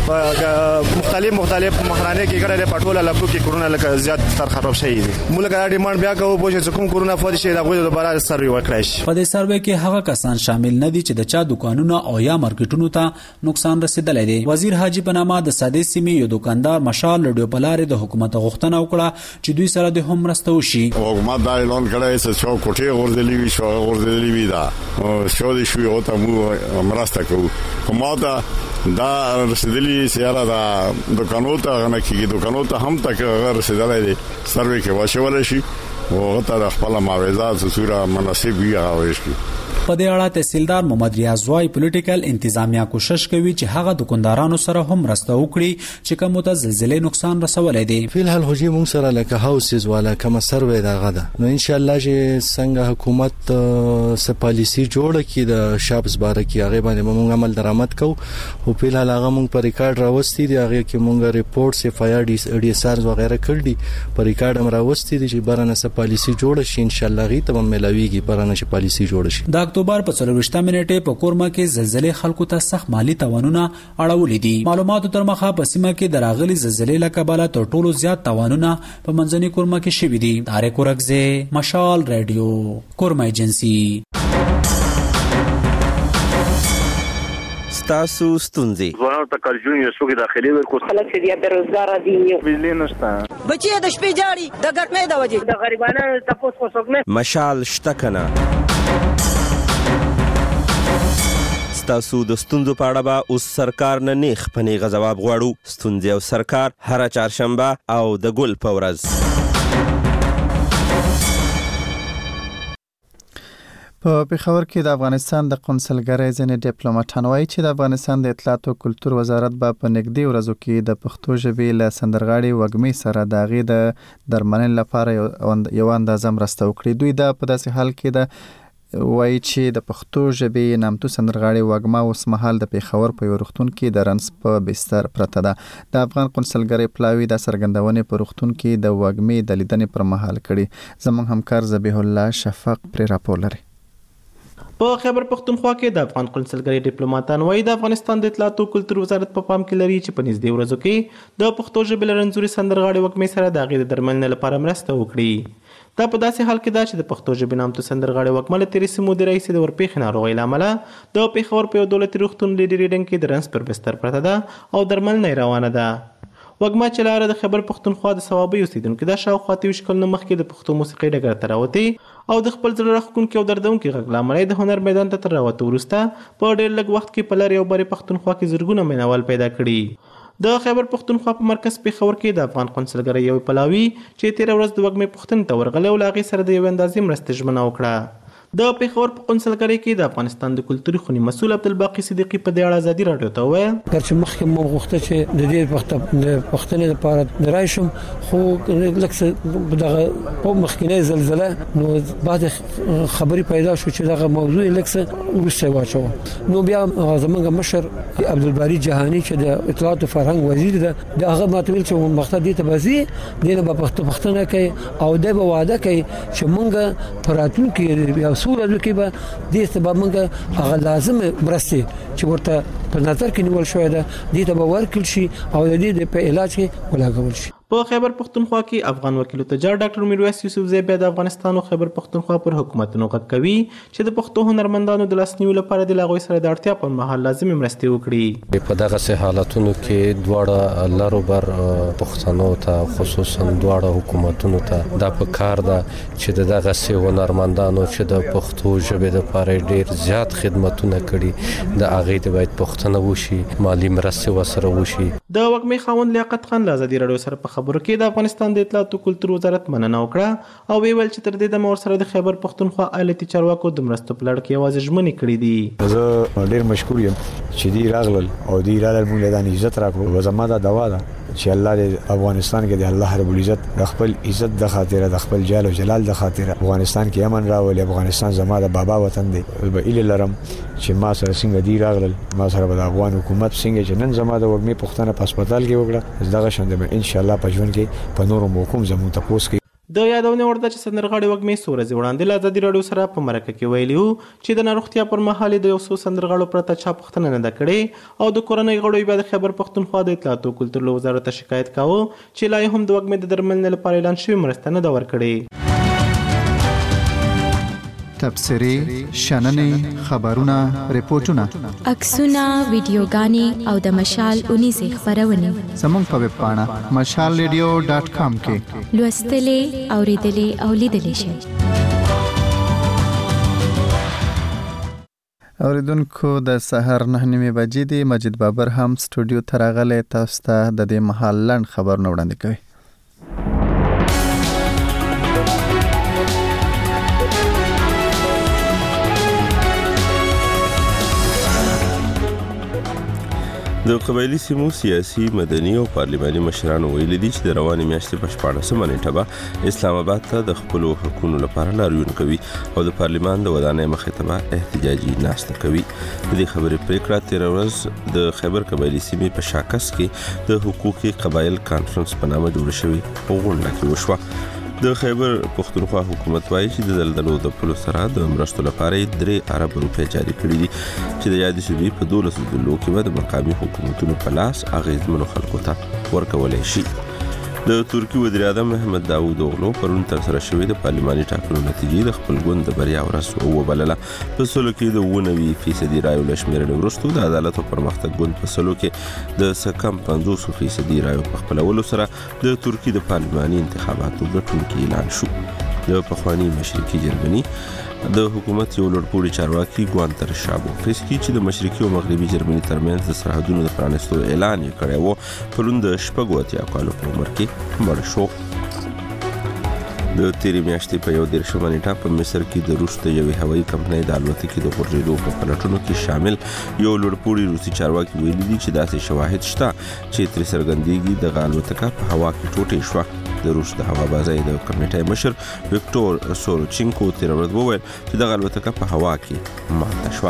په مختلف مختلف مهرانه کې کړه دی په ټوله لکو کې کرونا لکه زیات تر خراب شي دي. موږ دا ډیماند بیا کوو چې کوم کرونا فوت شي دا غوډه دوباره سروې وکړي شي. په دې سروې کې هغه کسان شامل نه دي چې د چا دکانونو او یا مارکیټونو ته نقصان رسیدلی دی. وزیر حاجی په نامه د سادې سیمې یو دکاندار مشال رډیو پلاره د حکومت غوښتنه وکړه چې دوی سره د هم مرسته وشي. حکومت دا اعلان کړی چې شو کوټه ورزلې وی شو ورزلې وی دا شو دې شو او ته مو مرسته کوو کومه دا دا رسیدلی سیاره دا دکانو ته نه کیږي دکانو ته هم تک رسیدلای دي سروي کې واښول شي او غته خپل معاوضات صورت مناسب وي هغه شي. په دې اړه تحصیلدار محمد ریاض وايي پولیټیکل انتظامیه کوشش کوي چې هغه دکاندارانو سره هم مرسته وکړي چې کوم ته زلزلې نقصان رسولای دي. فلحال هجوم موږ سره لکه هاوسز والا کوم سروې دا غده نو ان شاء الله چې څنګه حکومت س پالیسی جوړه کړي د شابس باره کې هغه باندې موږ عمل درآمد کوو او فلحال هغه موږ پر ریکارډ راوستي دي هغه کې موږ ریپورت سی فایر ډي ډي اس ار وغیرہ کړل دي پر ریکارډ هم راوستي دي چې بارنه س پالیسی جوړه شي ان شاء الله غي ته ملاويږي بارنه ش پالیسی جوړه شي. د اکتوبر په څلورويشتمه منټه په کورما کې زلزلې خلکو ته سخت مالی تاوانونه اړولې دي. معلوماتو تر مخه په سیمه کې د راغلي زلزلې له کبله تر ټولو زیات تاوانونه په منځني کورما کې شوي دي. طارق ورغزه مشال رادیو کورما ایجنسی. تاسو ستونزې ځوانانو ته کارجون یو څوک داخلي ورکو خلک چې د روزګار دي بجلی نشته بچي د شپې جاړي د ګرمۍ د وجې د غریبانو تاسو کو څوک نه مشال شته کنه. تاسو د ستونزو په اړه به اوس سرکار نه نیخ پنیغه جواب غواړو. ستونزې او سرکار هر چهارشنبه او د ګل په ورځ. په پیښور کې د افغانستان د قونسلګرۍ ځینې ډیپلوماټان وایي چې د افغانستان د اطلاعات او کلتور وزارت به په نږدې ورځو کې د پښتو ژبې له سندرغاړي وږمې سره د هغې د درملنې لپاره یو اندازه مرسته وکړي. دوی دا په داسې حال کې د وایي چې د پښتو ژبې نامتو سندرغاړي وږمه اوس مهال د پیښور په یو روغتون کې د رنس په بستر پرته ده. د افغان قونسلګرۍ پلاوي د څرګندونې په روغتون کې د وږمې د لیدنې پر مهال کړي. زموږ همکار ذبیح الله شفق پرې راپور لري. په خیبر پختونخوا کې د افغان قونسلګرۍ ډیپلوماټان وایي د افغانستان د اطلاعات او کلتور وزارت په پام کې لري چې په نږدې ورځو کې د پښتو ژبې لرنځوري سندرغاړي وږمې سره د هغې د درملنې لپاره مرسته وکړي. دا په داسې حال کې ده چې د پښتو ژبې نامتو سندرغاړي وږمه له تېرې سیمو د رئیسې د ورپېښې ناروغۍ له امله د پیښور په یو دولتي روغتون لیډي ریډنګ کې د رنس پر بستر پرته ده او درملنه یې روانه ده. وږمه چې لاره د خیبر پختونخوا د صوابۍ اوسېدونکي ده شاوخوا اته ویشت کلونو مخکې د پښتو موسیقۍ ډګر ته راوتې او د خپل زړه راښکونکي او دردونکي غږ له امله د هنر میدان ته تر راوتو وروسته په ډېر لږ وخت کې په لرې او برې پښتونخوا کې زرګونه مینوال پیدا کړي. د خیبر پختونخوا په مرکز پیښور کې د افغان قونسلګرۍ یو پلاوي چې تېره ورځ د وږمې پوښتنې ته ورغلی او له هغې سره د یوې اندازې مرستې ژمنه وکړه. د پیښور په قونسلګرۍ کې د افغانستان د کلتوري خونې مسؤل عبدالباقي صدیقي په دې اړه ازادي راډیو ته وویل چې مخکې مو غوښته چې د دې د پښتنې لپاره د رای شم خو لږ څه دغه په مخکینۍ زلزله نو بعد خبرې پیدا شو چې دغه موضوع لږ څه وروسته واچوه نو بیا زموږ مشر عبدالباري جهاني چې د اطلاعات او فرهنګ وزیر ده د هغه ماته ویل چې مقصد دې ته به ځي دې به پښتنه کوي او دې به واده کوي چې موږ په راتلونکي سوره کې به دې ته به موږ هغه لازم مرستې چې ورته په نظر کې نیول شوې ده دې ته به ورکړل شي او د دې په علاج کې ولاګول شي. په خیبر پختونخوا کې افغان وکیل تجار ډاکټر میرویس یوسفزی بیا د افغانستان او خیبر پختونخوا پر حکومتونو غږ کوي چې د پښتو هنرمندانو د لاسنیوي لپاره د هغوی سره د اړتیا پر مهال لازمي مرستې وکړي. په دغه حالتونو کې دواړه لارو بر پښتنو ته خصوصا دواړه حکومتونو ته دا په کار ده چې دغه سه هنرمندانو چې د پښتو ژبې لپاره ډیر زیات خدماتونه کړي د هغه د باید پښتنه وشي مالی مرستې وسره وشي. د وږمې خاوند لیاقت خان له ازادي راډیو سره خبرو کې د افغانستان د اطلاعات او کلتور وزارت مننه وکړه او ویل چې تر دې دمه ورسره د خیبر پختونخوا ایالتي چارواکو د مرستو په لړ کې یوازې ژمنې کړې دي. زه ډېر مشکور یم چې دی راغلل او دی راغلل موږ له عزت راکړو زما دا دوا ده چې الله دې افغانستان کې د الله رب العزت د خپل عزت د خاطر د خپل جلال او جلال د خاطر افغانستان کې امن راولي. افغانستان زما د بابا وطن دی به اله لرم چې ما سره څنګه دی راغلل ما سره د افغان حکومت څنګه چې نن زما د وږمې پښتنه په هسپتال کې وکړه دغه شند به ان شاء الله په ژوند کې په نورو موقوم زموږ تاسو کې د یادونه ورته چې سندرغاړي وږمې څو ورځې وړاندې له ازادي راډیو سره په مرکه کې ویلي وو چې د ناروغتیا پر مهال د یو څو سندرغاړو پرته چا پوښتنه نه ده کړې او د کورنۍ غړو بیا د خیبر پختونخوا د اطلاعات او کلتور له وزارت شکایت کاوه چې لا هم د وږمې د درملنې لپاره اعلان شوی مرسته نه ده ورکړې. تبصرې شننې خبرونه ریپورتونه عکسونه ویډیوګانې او د مشال اونیزې خبرونه زموږ په ویب پاڼه مشال ریډیو ډاټ کام کې لوستلې اوریدلې او لیدلې شئ. اوریدونکو د سحر نه نیمه بجې دی. مجید بابر هم سټوډیو ته راغلی، تاسو ته د دې مهال لنډ خبرونه وړاندې کوي. د قبایلی سیمو سیاسي، مدني او پارلماني مشرانو ویلي دي چې د روانې میاشتې په شپاړسمه نیټه به اسلام آباد ته د خپلو حقونو لپاره لاریون کوي او د پارلمان د ودانۍ مخې ته به احتجاجي ناسته کوي. د دې خبرې پریکړه تېره ورځ د خیبر قبایلی سیمې په شاکس کې د حقوقي قبایل کانفرنس په نامه جوړ شوی غونډه کې وشوه. د خیبر پښتونخوا حکومت وایي چې د دلدلو د پلو سره د مرستو لپاره درې ارب روپۍ جاري کړي دي چې د یادې صوبې په دولسو ضلعو کې به د مقامي حکومتونو په لاس اغیزمنو خلکو ته ورکولی شي. د ترکی وزیر اعظم محمد داوود اوغلو پرون ترسره شوې د پارلماني ټاکنو نتیجې د خپل ګوند د بریا ورځ وبلله. په سلو کې د اووه نوي فیصدي رایو له شمېرنې وروسته د عدالت او پرمختګ ګوند په سلو کې د څه کم پنځوس فیصدي رایو په خپلولو سره د ترکی د پارلماني انتخاباتو ګټونکی اعلان شو. د پخواني مشرقي جرمني د حکومت یو لوړپوړي چارواکي ګوانتر شابوفسکي چې د مشرقي او مغربي جرمني ترمنځ د سرحدونو د پرانیستو اعلان یې کړی و، پرون د شپږو اتیا کالو په عمر کې مړ شو. د تیرې میاشتې په یو دېرشمه نیټه په مصر کې د روس د یوې هوایي کمپنۍ د الوتکې د غورځېدو په پلټنو کې شامل یو لوړپوړي روسي چارواکي ویلي دي چې داسې شواهد شته چې ترې څرګندېږي دغه الوتکه په هوا کې ټوټې شوه. د روس د هوابازۍ د کمیټې مشر ویکټور سوروچینکو تېره ورځ وویل چې دغه الوتکه په هوا کې ماته شوه.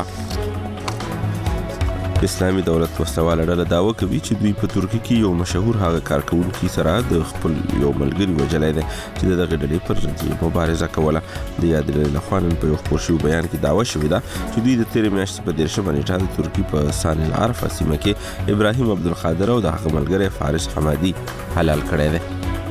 اسلامي دولت وسواله ډله دعوه کوي چې دوی په ترکیه کې یو مشهور هغه کارکونکي سره د خپل یو ملګري وژلی دی چې د دغه ډلې پر ضد مبارزه کوله. د یادې ډلې لخوا نن په یو خپور شوي بیان کې دعوه شوې ده چې دوی د تېرې میاشتې په دېرشمه نیټه د ترکیې په سان العرفه سیمه کې ابراهیم عبدالقادر او د هغه ملګری فارس حمادي حلال کړی دی.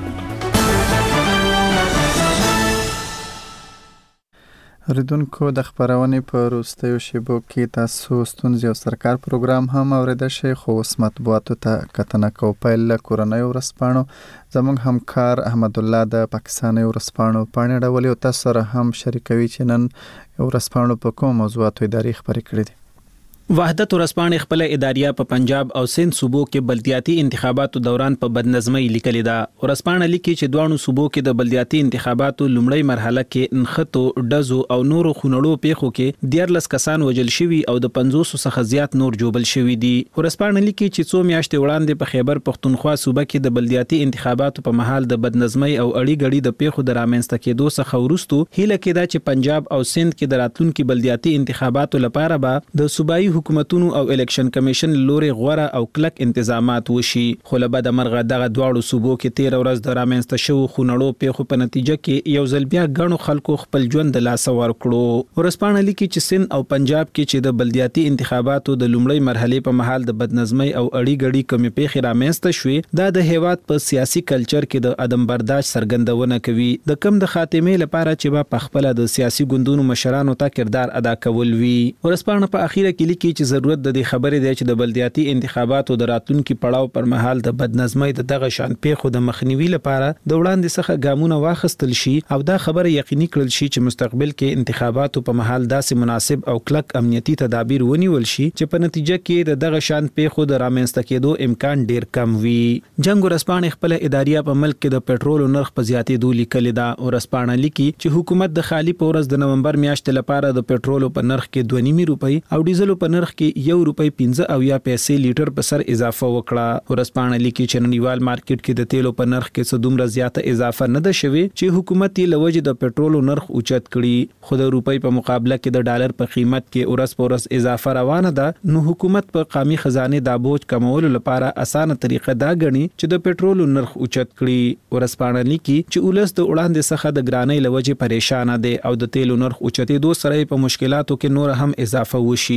اوریدونکو د خبرونې په وروستیو شیبو کې تاسو ستونزې او سرکار پروګرام هم اوریدلی شئ، خو اوس مطبوعاتو ته کتنه کوو. پیل له کورنیو ورځپاڼو. زموږ همکار احمد الله د پاکستاني ورځپاڼو پاڼې اړولې او تاسو سره هم شریکوي چې نن ورځپاڼو په کوم موضوعاتو ادارې خبرې کړې دي. وحدت ورځپاڼې خپل اداریه په پنجاب او سند صوبو کې بلدیاتي انتخاباتو دوران په بدنظمۍ لیکلې ده. ورځپاڼه لیکي چې دوانو صوبو کې د بلدیاتي انتخاباتو لومړی مرحله کې نښتو، ډزو او نورو خونړو پیښو کې دیارلس کسان وژل شوي او د پنځوسو څخه زیات نور جوبل شوي دي. ورځپاڼه لیکي چې څو میاشتې وړاندې په خیبر پښتونخوا صوبه کې د بلدیاتي انتخاباتو په مهال د بدنظمۍ او اړي غړي د پیښو د رامنځته کېدو څخه وروسته هیله کېده چې پنجاب او سند کې د راتلونکو بلدیاتي انتخاباتو لپاره به د صوبایي حکومتونو او الیکشن کمیشن لوري غوړه او کلک انتظامات وشي. خو له بده مرغه دغه دواړو صوبو کې تیر ورځ د رامنځته شوو خونړو پیښو په نتیجه کې یو ځل بیا غنو خلکو خپل ژوند د لاسه ورکړو. ورځپاڼه لیکي چې سند او پنجاب کې چې د بلدیاتي انتخاباتو د لومړی مرحله په مهال د بدنظمۍ او اړي غړي کمی پیښې رامنځته شوې، دا د هیواد په سیاسي کلچر کې د عدم برداشت څرګندونه کوي. د کم د خاتمې لپاره چې په خپل د سیاسي ګوندونو مشرانو ته کردار ادا کول وی. ورځپاڼه په اخیره کې لیکي چې ضرورت د دې خبرې دی چې د بلدیاتي انتخاباتو د راتلونکو پړاو پر مهال د بدنظمۍ د دغه شان پیښو د مخنیوي لپاره د وړاندې څخه ګامونه واخیستل شي او دا خبره یقیني کړل شي چې مستقبل کې انتخاباتو په مهال داسې مناسب او کلک امنیتي تدابیر ونیول شي چې په نتیجه کې د دغه شان پیښو د رامنځته کېدو امکان ډیر کم وي. جنگ ورځپاڼه خپل اداریه په ملک کې د پېټرول نرخ په زیاتېدو لیکلې ده. ورځپاڼه لیکي چې حکومت د خالی په ورځ د نومبر میاشتې لپاره د پېټرول په نرخ کې دوه نیمه روپۍ او ډیزل په نرخ کې یو روپۍ پنځه او یا پیسې لیټر په سر اضافه وکړه. ورځپاڼه لیکي چې نړیوال مارکیټ کې د تیلو په نرخ کې څه دومره زیاته اضافه نه ده شوې چې حکومت یې لوجه د پېټرول نرخ اوچت کړي. خو د روپۍ په مقابله کې د ډالر په قیمت کې ورځ په ورځ اضافه روانه ده، نو حکومت په قومي خزانه د بوج کمولو لپاره اسانه طریقه دا غني چې د پېټرول نرخ اوچت کړي. ورځپاڼه لیکي چې ولس د وړاندې څخه د ګرانۍ لوجه پریشان دي او د تیلو نرخ اوچتېدو سره په مشکلاتو کې نور هم اضافه وشي، نو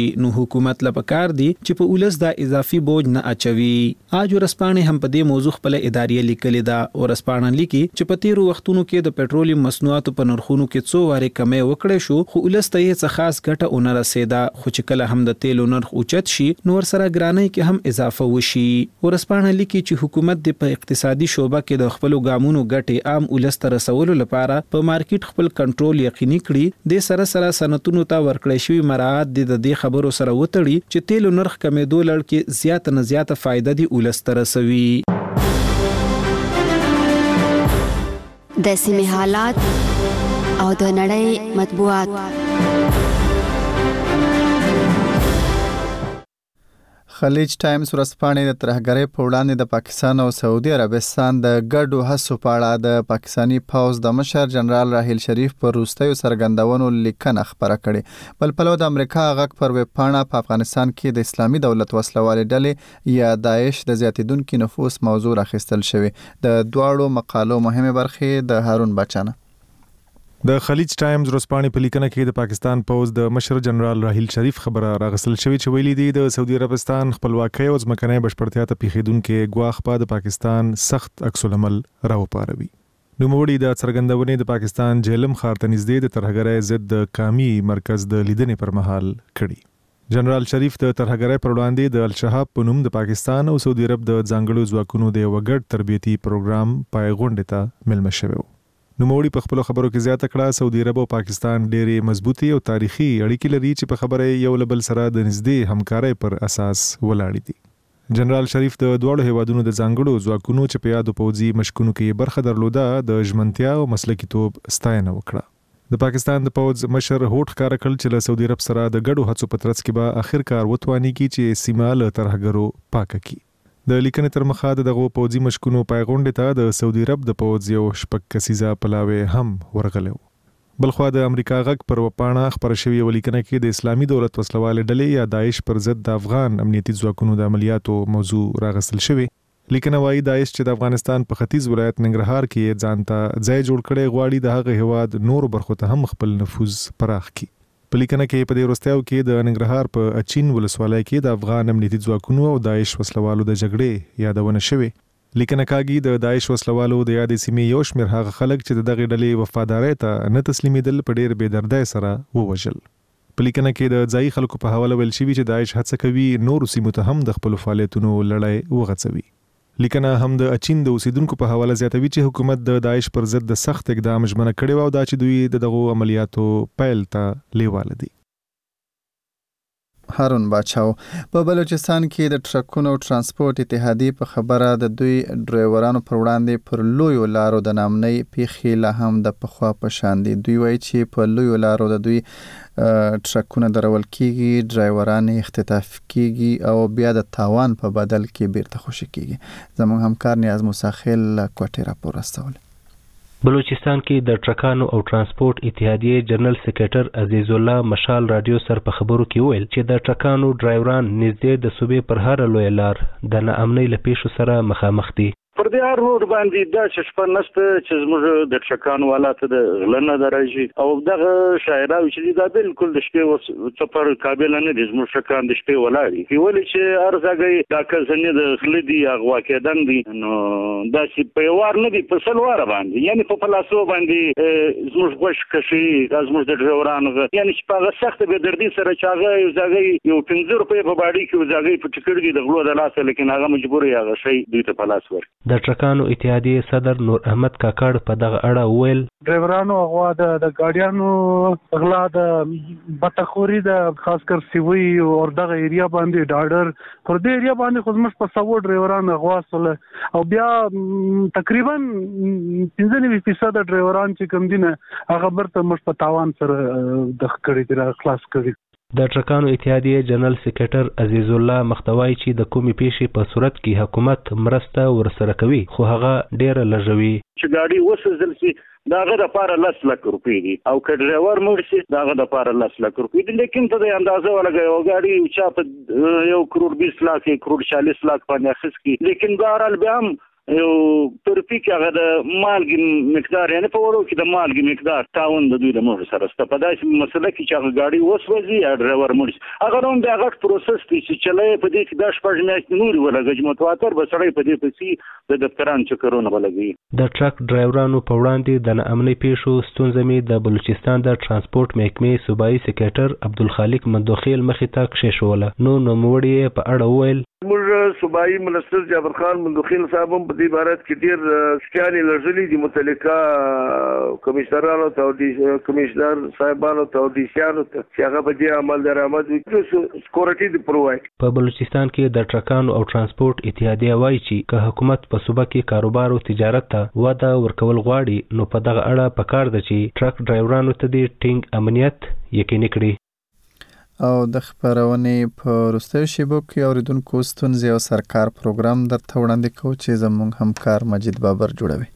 حکومت لپاره دي چې په ولس دا اضافي بوج نه اچوي. اج ورسپانې هم په دې موضوع خپل ادارې لیکلې ده. ورسپانې لیکي چې په تیرو وختونو کې د پېټرولیم مصنوعاتو په نرخونو کې څو واره کمې وکړې شو، خو ولس ته یې څه خاص ګټه ونه رسیده. خو چې کله هم د تیلو نرخ اوچت شي نو ورسره ګرانۍ کې هم اضافه وشي. ورسپانې لیکي چې حکومت د په اقتصادي شوبه کې د خپل ګامونو ګټې عام ولس ته رسولو لپاره په مارکیټ خپل کنټرول یقیني کړي. د سره سره صنعتونو ته ورکړې شوی مراعات د دې خبرو سره وتړي چې تیلو نرخ کمېدو لړ کې زیات نه زیاته فائدہ دی ولس ته رسوي. د سیمې حالات او د نړۍ مطبوعات. خلیج ټایمز ورځپاڼې د ترهګرۍ په وړاندې د پاکستان او سعودي عربستان د ګډو هڅو په اړه د پاکستانی پوځ د مشر جنرال راحیل شریف پر وروستیو څرګندونو لیکنه خپره کړې. بل پلو د امریکا غږ پر ویب پاڼه په افغانستان کې د اسلامي دولت وسلوالې ډلې یا داعش د زیاتیدونکو نفوس موضوع راخیستل شوی. د دواړو مقالو مهمه برخې د هارون بچانه. د خلیج ټایمز ورځپاڼې په لیکنه کې د پاکستان پوځ د مشر جنرال راحیل شریف خبره راغستل شوې چې ویلي دی د سعودي عربستان خپلواکۍ او ځمکنۍ بشپړتیا ته پیښیدونکې ګواښ په د پاکستان سخت عکس العمل راوپاروي. نوموړي د څرګندونې د پاکستان جیلم ښار ته نږدې د ترهګرۍ ضد د قامي مرکز د لیدنې پر مهال کړي. جنرال شریف د ترهګرۍ پر وړاندې د الشهاب په نوم د پاکستان او سعودي عرب د ځانګړو ځواکونو د وګړ تربیتي پروګرام پای غونډې ته ملمه شوی. نوموړي په خپل خبرو کې زیاته کړه سعودي عرب او پاکستان ډېرې مضبوطي او تاریخي اړیکې لري چې په خبره یو له بل سره د نږدې همکارۍ پر اساس ولاړې دي. جنرال شریف د دوړو هیوادونو د ځانګړو ځواکونو چې په یادو پوځي مشکونو کې برخه درلوده د ژمنتیا او مسلکیتوب ستاینه وکړه. د پاکستان د پوځ مشر هوټ ښکاره کړ چې له سعودي عرب سره د ګډو هڅو په ترڅ کې به اخر کار وتوانیږي چې سیمه له ترهګرو پاکه کړي. د لیکنې تر مخه د دغه پوځي مشکونو پیغونډه ته د سعودي عرب د پوځ یو شپږ کسیزه پلاوی هم ورغلو. بلخوا د امریکا غږ پر وپاڼه خبر شوی ولیکنه کې د اسلامي دولت وسلواله ډلې یا داعش پر ضد د افغان امنیتي ځواکونو د عملیاتو موضوع راغستل شوی. لیکنه وايي داعش چې د افغانستان په ختیځ ولایت ننګرهار کې ځانته ځای جوړ کړي غواړي د هغه هواد نور برخو ته هم خپل نفوذ پراخ کړي. په لیکنه کې په دې وروستیو کې د ننګرهار په اچین ولسوالۍ کې د افغان امنیتي ځواکونو او داعش وسلوالو د جګړې یادونه شوې. لیکنه کاږي د داعش وسلوالو د یادې سیمې یو شمېر هغه خلک چې دغه ډلې وفادارۍ ته نه تسلیمیدل په ډېر بې دردۍ سره ووژل. په لیکنه کې د ځایي خلکو په حواله ویل شوي چې داعش هڅه کوي نور سیمو ته هم د خپل فعالیتونو لړۍ وغځوي. لیکنه هم د اچین د اوسیدونکو په حواله زیاتوي چې حکومت د داعش پر ضد د سخت اقدام ژمنه کړې او دا چې دوی دغه عملیاتو پیل ته لیواله دي. هارون باچاو. په بلوچستان کې د ټرکونو ترانسپورت اتحادیې په خبره د دوی ډرایورانو پر وړاندې پر لویو لارو د نامنۍ پیښې لا هم د پخوا په شان دي. دوی وایي چې په لویو لارو د دوی ټرکونه درول کیږي، ډرایوران اختطاف کیږي او بیا د تاوان په بدل کې بیرته خوشي کیږي. زموږ همکار نیاز موسیخیل کوټې راپور استول. بلوچستان کې د ټرکانو او ترانسپورت اتحادیې جنرال سکریټر عزیز الله مشال رادیو سر په خبرو کې ویل چې د ټرکانو ډرایوران نږدې د صوبې پر هر لوی لار د ناامنۍ له پیښو سره مخامخ دي. پر دې هر روډ باندې دا شپه نشته چې زموږ د ټرکانو والاته د غلنه درایي او دغه شاعراوي چې دا بالکل د شپې سفر قابل نه دي. زموږ ټرکان د شپې ولاړي په ولې چې ارزګي دا کزنه د خلدي اغوا کېدن دي نو دا چې په وار نه دي په سلوار باندې یعنی په پلاسو باندې زموږ غوښ کشي زموږ د ډرایورانو یعنی چې په سخت به دردي سره چاغه یو ځای یو پنځه روپۍ په باډي کې یو ځای په ټیکټ دي د غلو د لاسه لیکن هغه مجبور یې هغه شی دوی ته پلاس ور. د ټرکانو اتحادیې صدر نور احمد کاکړ په دغه اړه ویل ډرایورانو هغه د د ګاډیانو غلا د بتخوري د خاص کر سیوی او دغه ایریا باندې ډاډر پر دې ایریا باندې خو زموږ په سوو ډرایورانو غوا سره او بیا تقریبا پنځه نوي فیصد ډرایوران چې کوم دي نه هغه برته مش په تاوان سره د کړي د خلاص کړي. د ټرکانو اتحادیې جنرال سکریټر عزیز الله مختوای چې د کومې پیښې په صورت کې حکومت مرسته ورسره کوي خو هغه ډیره لږوي. چې گاډي وسوځل شي داغه د پاره لس لک روپۍ دي او که ډرایور مړ شي داغه د پاره لس لک روپۍ دي لیکن ته د اندازه ولګي او گاډي چې په یو کروڑ بیس لاک یو کروڑ چالیس لاک باندې اخیس کی لیکن بهرحال بیا هم یو ترپیک هغه د مالګې مقدار یعنی په ورو کې د مالګې مقدار تاون د دوی د موږ سره ست په داسې مسله کې چې هغه ګاډي وسوځي یا ډرایور مړ هغه هم د هغه پروسس دی چې چلای په دې کې د شپږ میاشتې نور ولګي متواتر به سړی په دې پسې د دفتران چکرونه ولګي. د ټرک ډرایورانو په وړاندې د ناامنۍ پیښو ستونزې مې د بلوچستان د ترانسپورت محکمې صوبایي سکریټر عبدالخالق مندوخیل مخې ته کښېښوله. نو نوموړي په اړه وویل موږ صوبایي منسټر جابر خان مندوخیل صاحب هم په دې عبارت کې ډېر سټیانې لرلې دي متعلقه کمشنرانو ته او د کمشنر صاحبانو ته او ډیسیانو ته چې هغه په دې عمل درآمد وکړي سکیورټي دی پرووایډ. په بلوچستان کې د ټرکانو او ترانسپورت اتحادیه وایي چې که حکومت په صوبه کې کاروبار او تجارت ته وده ورکول غواړي نو په دغه اړه پکار ده چې ټرک ډرایورانو ته د ټینګ امنیت یقیني کړي. او د خبرونې په وروستیو شیبو کې اوریدونکو ستونزې او سرکار پروګرام درته وړاندې کوو چې زموږ همکار مجید بابر جوړوي.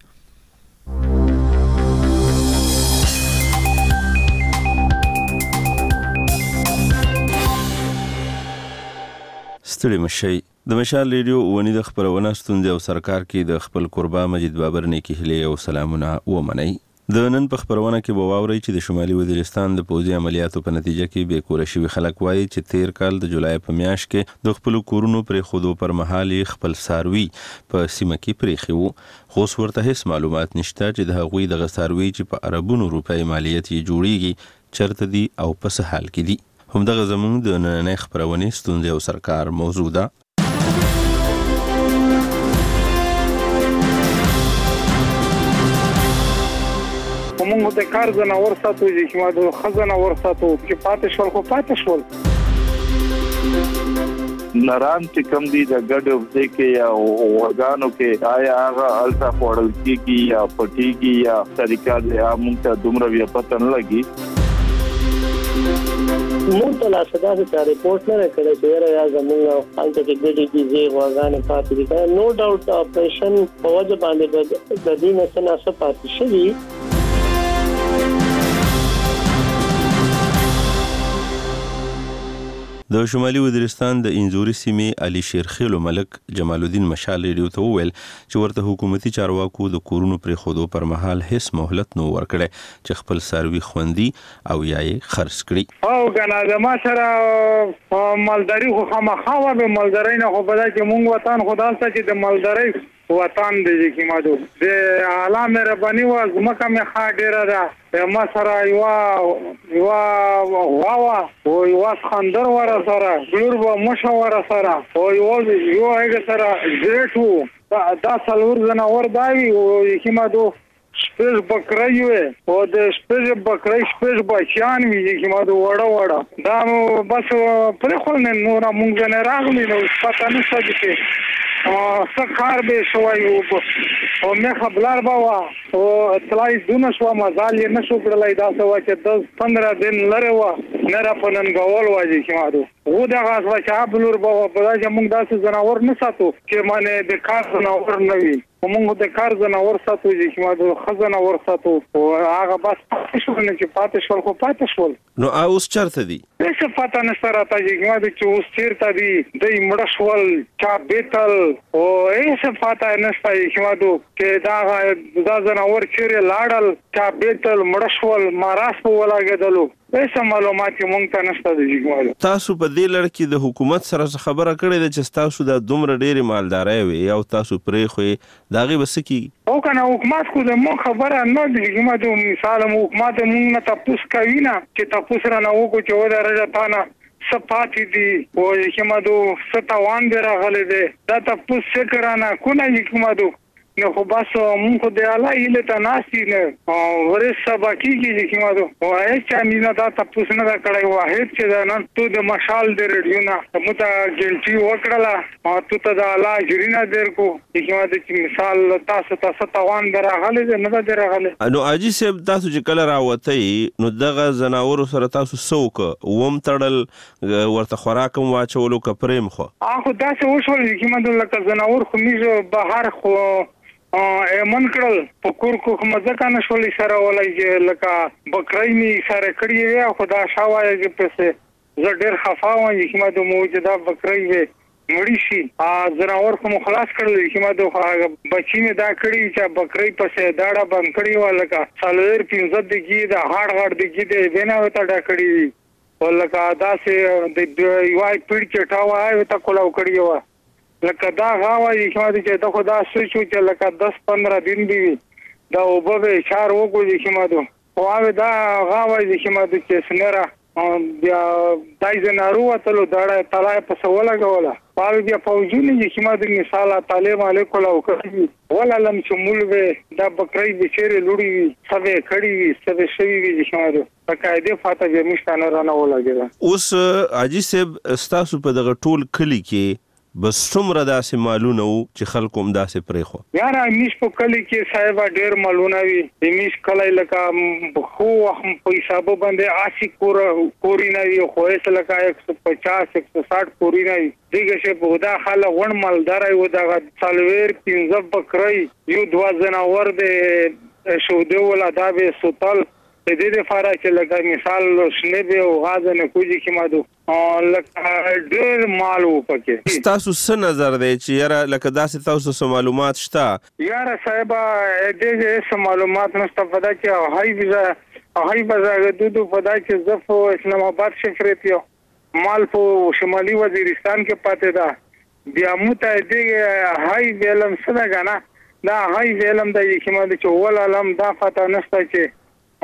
ستړي مشئ. د مشال ریډیو ونی د خبرونه ستونزې او سرکار کې د خپل قربا مجید بابر نیکی هلي او سلامونه ومنئ. د نن په خبرونه کې به واورئ چې د شمالي وزیرستان د پوځي عملیاتو په نتیجه کې بې کوره شوي خلک وایي چې تیر کال د جولای په میاشت کې د خپلو کورونو پرېښودو پر مهال یې خپل څاروي په سیمه کې پرېښي وو، خو اوس ورته هېڅ معلومات نشته چې د هغوی دغه څاروي چې په اربونو روپۍ مالیت یې جوړیږي چېرته دي او په څه حال کې دي. همدغه زموږ د نننۍ خپرونې ستونزې او سرکار موضوع ده. موږ د کار ځناور ساتو چې ما د خزانور ساتو چې پاتې شول خو پاتې شول. نران چې کم دي د ګډ وځي کې یا اورګانو کې آیا هغه الټا خوړل کیږي یا پټیږي یا طریقه د موږ ته دومره بیا پته نه لګي. موږ ته لا صدا د ریپورت نه کړی چې یا زموږ حالت کې ګډي دي اورګان پاتې دي. نو ډاوټ اپریشن په وجه باندې د دې نه څه پاتې شي. د شمالي وزیرستان د انزوري سیمې علي شیرخیلو ملک جمال الدین مشال ریډیو ته وویل چې ورته حکومتي چارواکو د کورونو پرېښودو پر مهال هیڅ مهلت نو ورکړی چې خپل څاروي خوندي او یا یې خرڅ کړي. او کنه د ما سره مالداري خو خامخا به مالداري نه خو بدا چې مونږ وطن خدای ته چې د مالداري وطن دی چې مادو د اعلی مهرباني و زمکه مې ښه ډیره ده ما سره یو یو واوا او یو خندر ور سره ګلور به مشوره سره او یو یو هغه سره زیټو دا څلور زناور داوی او چې مادو شپږ بکرای او د شپږ بکرای شپږ بچیان وی چې مادو وړه وړه دا بس پر خو نه نور مونږ نه راغلی نو پته نه څه سخار به شوی او مې خبر باوا او اطلاع دونه شو مزال یې نشو کړلای دا سوا چې دس پندرہ دن لره و نه را پنن غول واجی چې مادو و دا غاس وا چې بلور باوا په دا چې موږ داسې زناور نه ساتو چې معنی د کار زناور نه وي موږ د کار زناور ساتو چې مادو خزانه ور ساتو او هغه بس شو نه چې پاتې شول خو پاتې شول. نو اوس چرته دي څه پتا نه سره تا چې مادو چې اوس چیرته دي د مړ شول چا بیتل او هیڅ پتا نه ستای چې مادو کې دا دا زناور چیرې لاړل چا بیتل مړ شول ماراس په ولاګدلو هیڅ معلومات مونږ ته نشته دي. تاسو په دې لړ کې د حکومت سره خبره کړې ده چې تاسو د دومره ډېرې مالداري وي او تاسو پرې خو داغه بسکی او کنه حکومت خو د مو خبره نه دی چې ما د مثال حکومت مونږ نه تاسو کوي نه چې تاسو را نه وکړو چې و درجه تانه سپاتې دي او چې ما دو ستوان دی راغلي دي دا تاسو څه کرانه کو نه چې ما دو نو خو بس مونږ د الله اله تناسي نه ورې سبا کیږي چې ما دو او هیڅ نه دا تاسو نه دا کړی واحد چې دا نن ته د مشال د ریډیو نه مو ته ګنټي وکړه او ته ته د الله جرینا درکو چې ما د مثال تاسو تاسو توان دراغله نه دراغله. نو اجي سیب تاسو چې کله راوته نو دغه زناور سره تاسو سوک ووم تړل ورته خوراکم واچولو کپریم خو اخو تاسو وشول چې ما د لکه زناور خو میزه بهر خو ا من کړل په کور کو مزه کنه شولې سره ولای چې لکه بکرای می سره کړی وي خدا شاوای چې پسه زه ډیر خفا وم چې ما د موجوده بکرای وي مړی شي زناور کوم خلاص کړل چې ما دوه بچی مې دا کړی چې بکری پسې داړه بند کړی ولکه څلور پنځه دګي دا هاړ هاړ دګي دې بنا وته دا کړی ولکه دا سه د یوای پیډ چټاوه وته کولاو کړی و لکه دا غاوي چې دا خدا سوچو چې لکه دس پندرہ دن دی دا وبو چار وګو چې ما دوه خو دا غاوي چې ما دوه چې سنره بیا دای زنارو وتلو داړه تلای په سواله غولا پاو بیا فوجونه چې ما د مثال تعلیم علیکم او کوي ولا لم شمولوي دا بکری بچره لوري سبه کړي وي سبه شوی وي چې ما د پکایده فاته به مشتانه رانه ولاګل اوس اجي سب استاسو په دغه ټول کلی کې بس څومره داسې مالونه وو چې خلکو هم داسې پرې خو یاره میش په کلی کې صاحب ډېر مالونه وي میش کلی لکه خو هم په حساب باندې اسی کور کوري نه وي خو یې لکه ایک سو پچاس ایک سو ساٹھ کوري نه وي دغه شی په دا خاله غون مالدار وي دا څلویر پنځه بکری یو دوا زناور د شو دی ولا دا به سوتل د دې لپاره چې لکه مثال شنه به او غاز نه کوجي کې ما دو لکه ډېر مال وپکې تاسو څه نظر دی چې یاره لکه داسې تاسو څه معلومات شته یاره صاحب دې څه معلومات نشته پدا چې هاي ویزا هاي بازار دودو پدا چې زفو اسلام آباد شفرت یو مال په شمالي وزیرستان کې پاتې ده بیا موته دې هاي ویلم څنګه غنا دا هاي ویلم د یکمه چې ول علم دا فتا نشته چې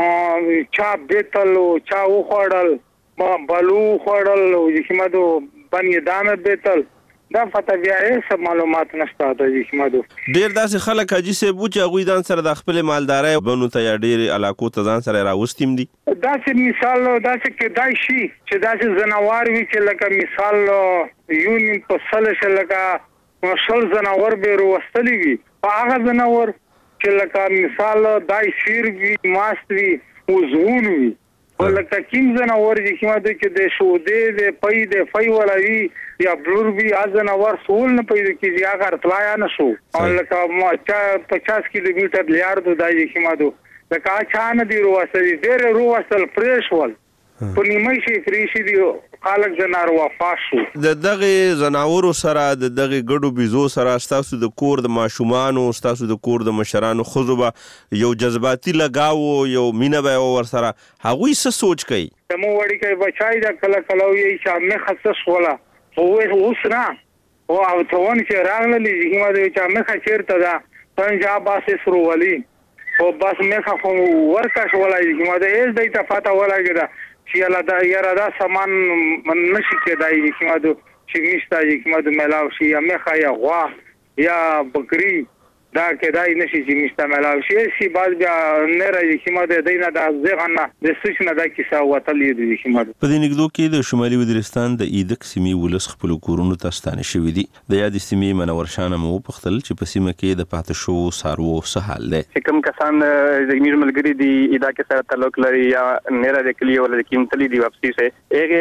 چا بیتل چا وخړل ما بلو خړل چې مدو باندې دامه بیتل دا فتح بیا هیڅ معلومات نشته د چې مدو ډیر داسې خلک اجي سه بوچ غوي دان سره د خپل مالداري بنو ته ډیر علاقو ته ځان سره راوستیم دي دا چې مثال دا چې کدای شي چې دا چې زناوار وی چې لکه مثال یونین په سل شلکه مشل زناور به وروستلی وي په هغه زناور چې لکه مثال دای شیر وی ماست وی وزغون وی ولکه کیم زناور چې ما د کې د شو دې د پي د فای ولوي یا بلور وی ازناور سول نه پیدا کیږي هغه ارتلایا نه شو لکه ما پچاس کیلومتر لیار دو دای چې ما دو لکه چانه دی رواسي ډېر رواسل فریش ول په نیمه شي فریشي دی خالق جنار وفاشو د دغه زناورو سره د دغه ګډو بيزو سره تاسو د کور د ماشومان او تاسو د کور د مشرانو خزوبه یو جذباتي لگاو یو مینه به ور سره هغه څه سوچ کوي مو وړي کوي بچای دا کله کله یې چې مې خصص ولا هو اوس نه او او ته ون چې راغلي هغه د چې مې خچیرته دا پنجاب باسه سرو ولي او بس مې خو ورکاش ولا هغه د ایز د تفاته ولا کېدا چې الله دا یاره دا سامان من نشي کېدای چې ماده چې نشته چې ماده ملاو شي یا مخه یا غوا یا بکری دا کېدای نشي چې نشته ملاو شي سی باز بیا نه راځي چې ماده دینه د ځغنه د سچنه د کیسه وتلې دي چې ماده په دې نګدو کې د شمالي وزیرستان د ایدک سیمې ولس خپل کورونو ته ستانه شوې دي د یاد سیمې منور شانه مو په خپل چې په سیمه کې د پاتې شو سارو سهال ده چې کوم کسان د میر ملګری دي ادا کې سره تعلق لري یا نه را کلی ولا د قیمتلی دی واپسی سه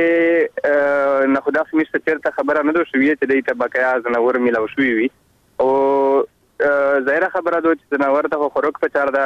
هغه نه خدا سمې سترته خبره نه دوه شوې چې د تبقیا زنور ملاو شوې وي او ظاهره خبره دوه چې زنور ته خوراک په چار ده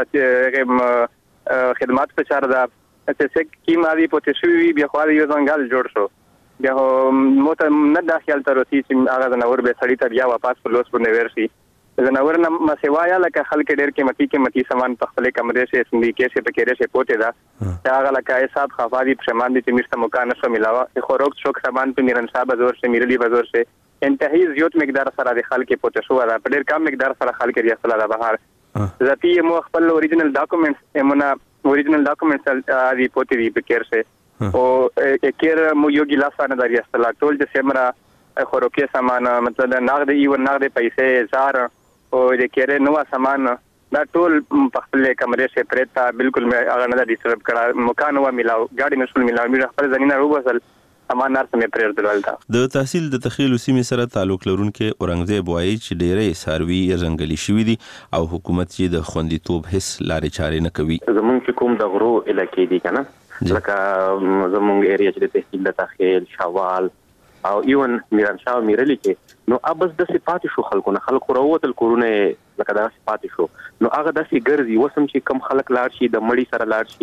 چې خدمات په چار ده چې څه کیماوي پته شوی بیا خو یو ځنګل جوړ شو بیا مو ته نه داخل تر اوسې چې هغه زنور به سړی ته بیا واپس په لوس باندې ورشي زنور نه مسوایا لکه خلک ډېر قیمتي قیمتي سامان په خپل کمرې سره سندې کې څه پکې رشه پوتې دا هغه لکه حساب خفادي پرمان دي چې مرسته مکان شو ملاوه خوراک شوک سامان په میرن صاحب زور سے میرلی بازار سے انتهایی زیات مقدار سره د خلک پوتې شو دا په ډېر کم مقدار سره خلک یې اصله ده بهر ذاتی مو خپل اوریجنل ډاکومېنټس امونه اوریجنل ډاکومېنټس ا دی پوتې دی پکې سره او کېر مو یو ګلاس نه دی اصله ټول چې سمرا خوراکي سامان مطلب نقد ای و نقد پیسې زار او د کېره نو سامان دا ټول په خپل کمرې سره پرتا بالکل مې هغه نه ډیسټرب کړه مکان و ملاو ګاډي نشول ملاو مې خپل ځنینه روبسل امان نار سمې پرېر دلالتا د تحصیل د تخیل سیمې سره تعلق لرونکو اورنګزیب وایي چې ډېرې ساروي ځنګلي شوې دي او حکومت یې د خوندیتوب هیڅ لارې چارې نه کوي زمونږ چې کوم د غرو علاقې دي کنه لکه زمونږ ایریا چې د تحصیل د تخیل شوال او ایون میرانشاه میرلی کې نو ابس د صفات شو خلکو نه خلکو راوتل کورونه لکه د صفات شو نو هغه د سي ګرځي وسم چې کم خلک لاړ شي د مړی سره لاړ شي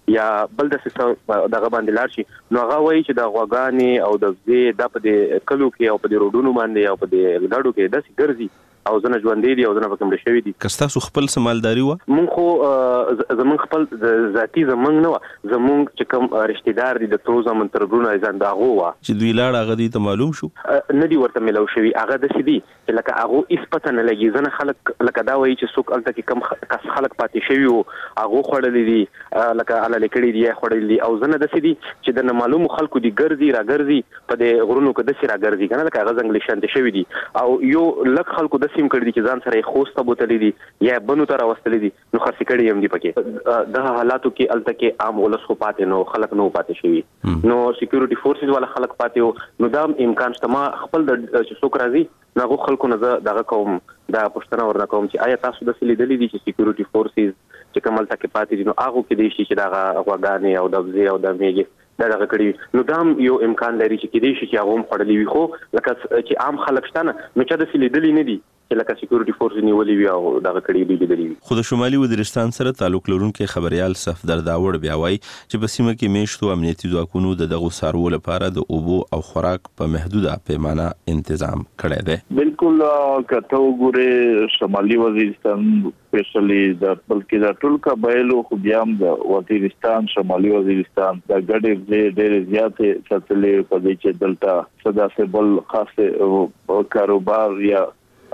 یا بل د څه دغه باندې لار شي نو هغه وایي چې د غواګانې او د زی د په د کلو کې او په د روډونو باندې او په د ګاډو کې داسې ګرځي او زنه ژوندې دي او زنه پکې مړ شوی دي. کستاسو خپل سمالداري و مونږ خو زمون خپل ذاتی زمونږ نه و زمونږ چې کوم رشتہ دار دي د تروزه منترګونو ځان داغو و چې دوی لاړ هغه دي ته معلوم شو نه دی ورته ملو شوی هغه د سیدی چې لکه هغه هیڅ پته نه لګي ځنه خلک لکه دا وایي چې څوک الته کې کم کس خلک پاتې شوی او هغه خړلې دي لکه اله لیکړي دي خړلې دي او زنه د سیدی چې د معلوم خلکو دي ګرځي را ګرځي په د غرونو کې د سیرا ګرځي کنه لکه هغه ځنګل شانته شوی دي او یو لک خلکو د سیم کړی دي چې ځان سره خوسته بوتلې دي یا بنو تر واستلې دي نو خرڅ کړي هم دي پکې د حالاتو کې الته کې عام ولس خو پاتې نو خلک نو پاتې شوی نو سکیورټي فورسز والا خلک پاتې نو دا امکان شته ما خپل د څوک راځي نو خلکو نه دغه کوم دا پښتنه ورنه کوم چې آیا تاسو د سلی دلی دي چې سکیورټي فورسز چې کومل تک پاتې دي نو هغه کې دي چې دا غواګانې او د وزي او د میګي دا دغه کړي نو دا یو امکان لري چې کې دي چې هغه هم خړلې وي خو لکه چې عام خلک شته نو چې د سلی دلی نه دي چې لکه سکیورټي فورس نیولې وي او دغه کړي دي دي خو د شمالي وزیرستان سره تعلق لرونکي خبريال صفدر داوړ بیا وایي چې په سیمه کې میشتو امنیتي ځواکونو د دغه سارو لپاره د اوبو او خوراک په محدوده پیمانه تنظیم کړی دی. بالکل کته وګوره شمالي وزیرستان سپیشلی د بلکې د ټول قبایلو خو بیا هم د وزیرستان شمالي وزیرستان د ګډې ډېر زیاتې ساتلې په دې چې دلته صدا سے بل خاصه کاروبار یا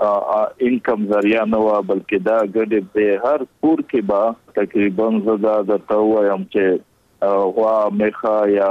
انکم ذریعہ نه و بلکې دا ګډې به هر کور کې با تقریبا زدا د تویم چې وا میخه یا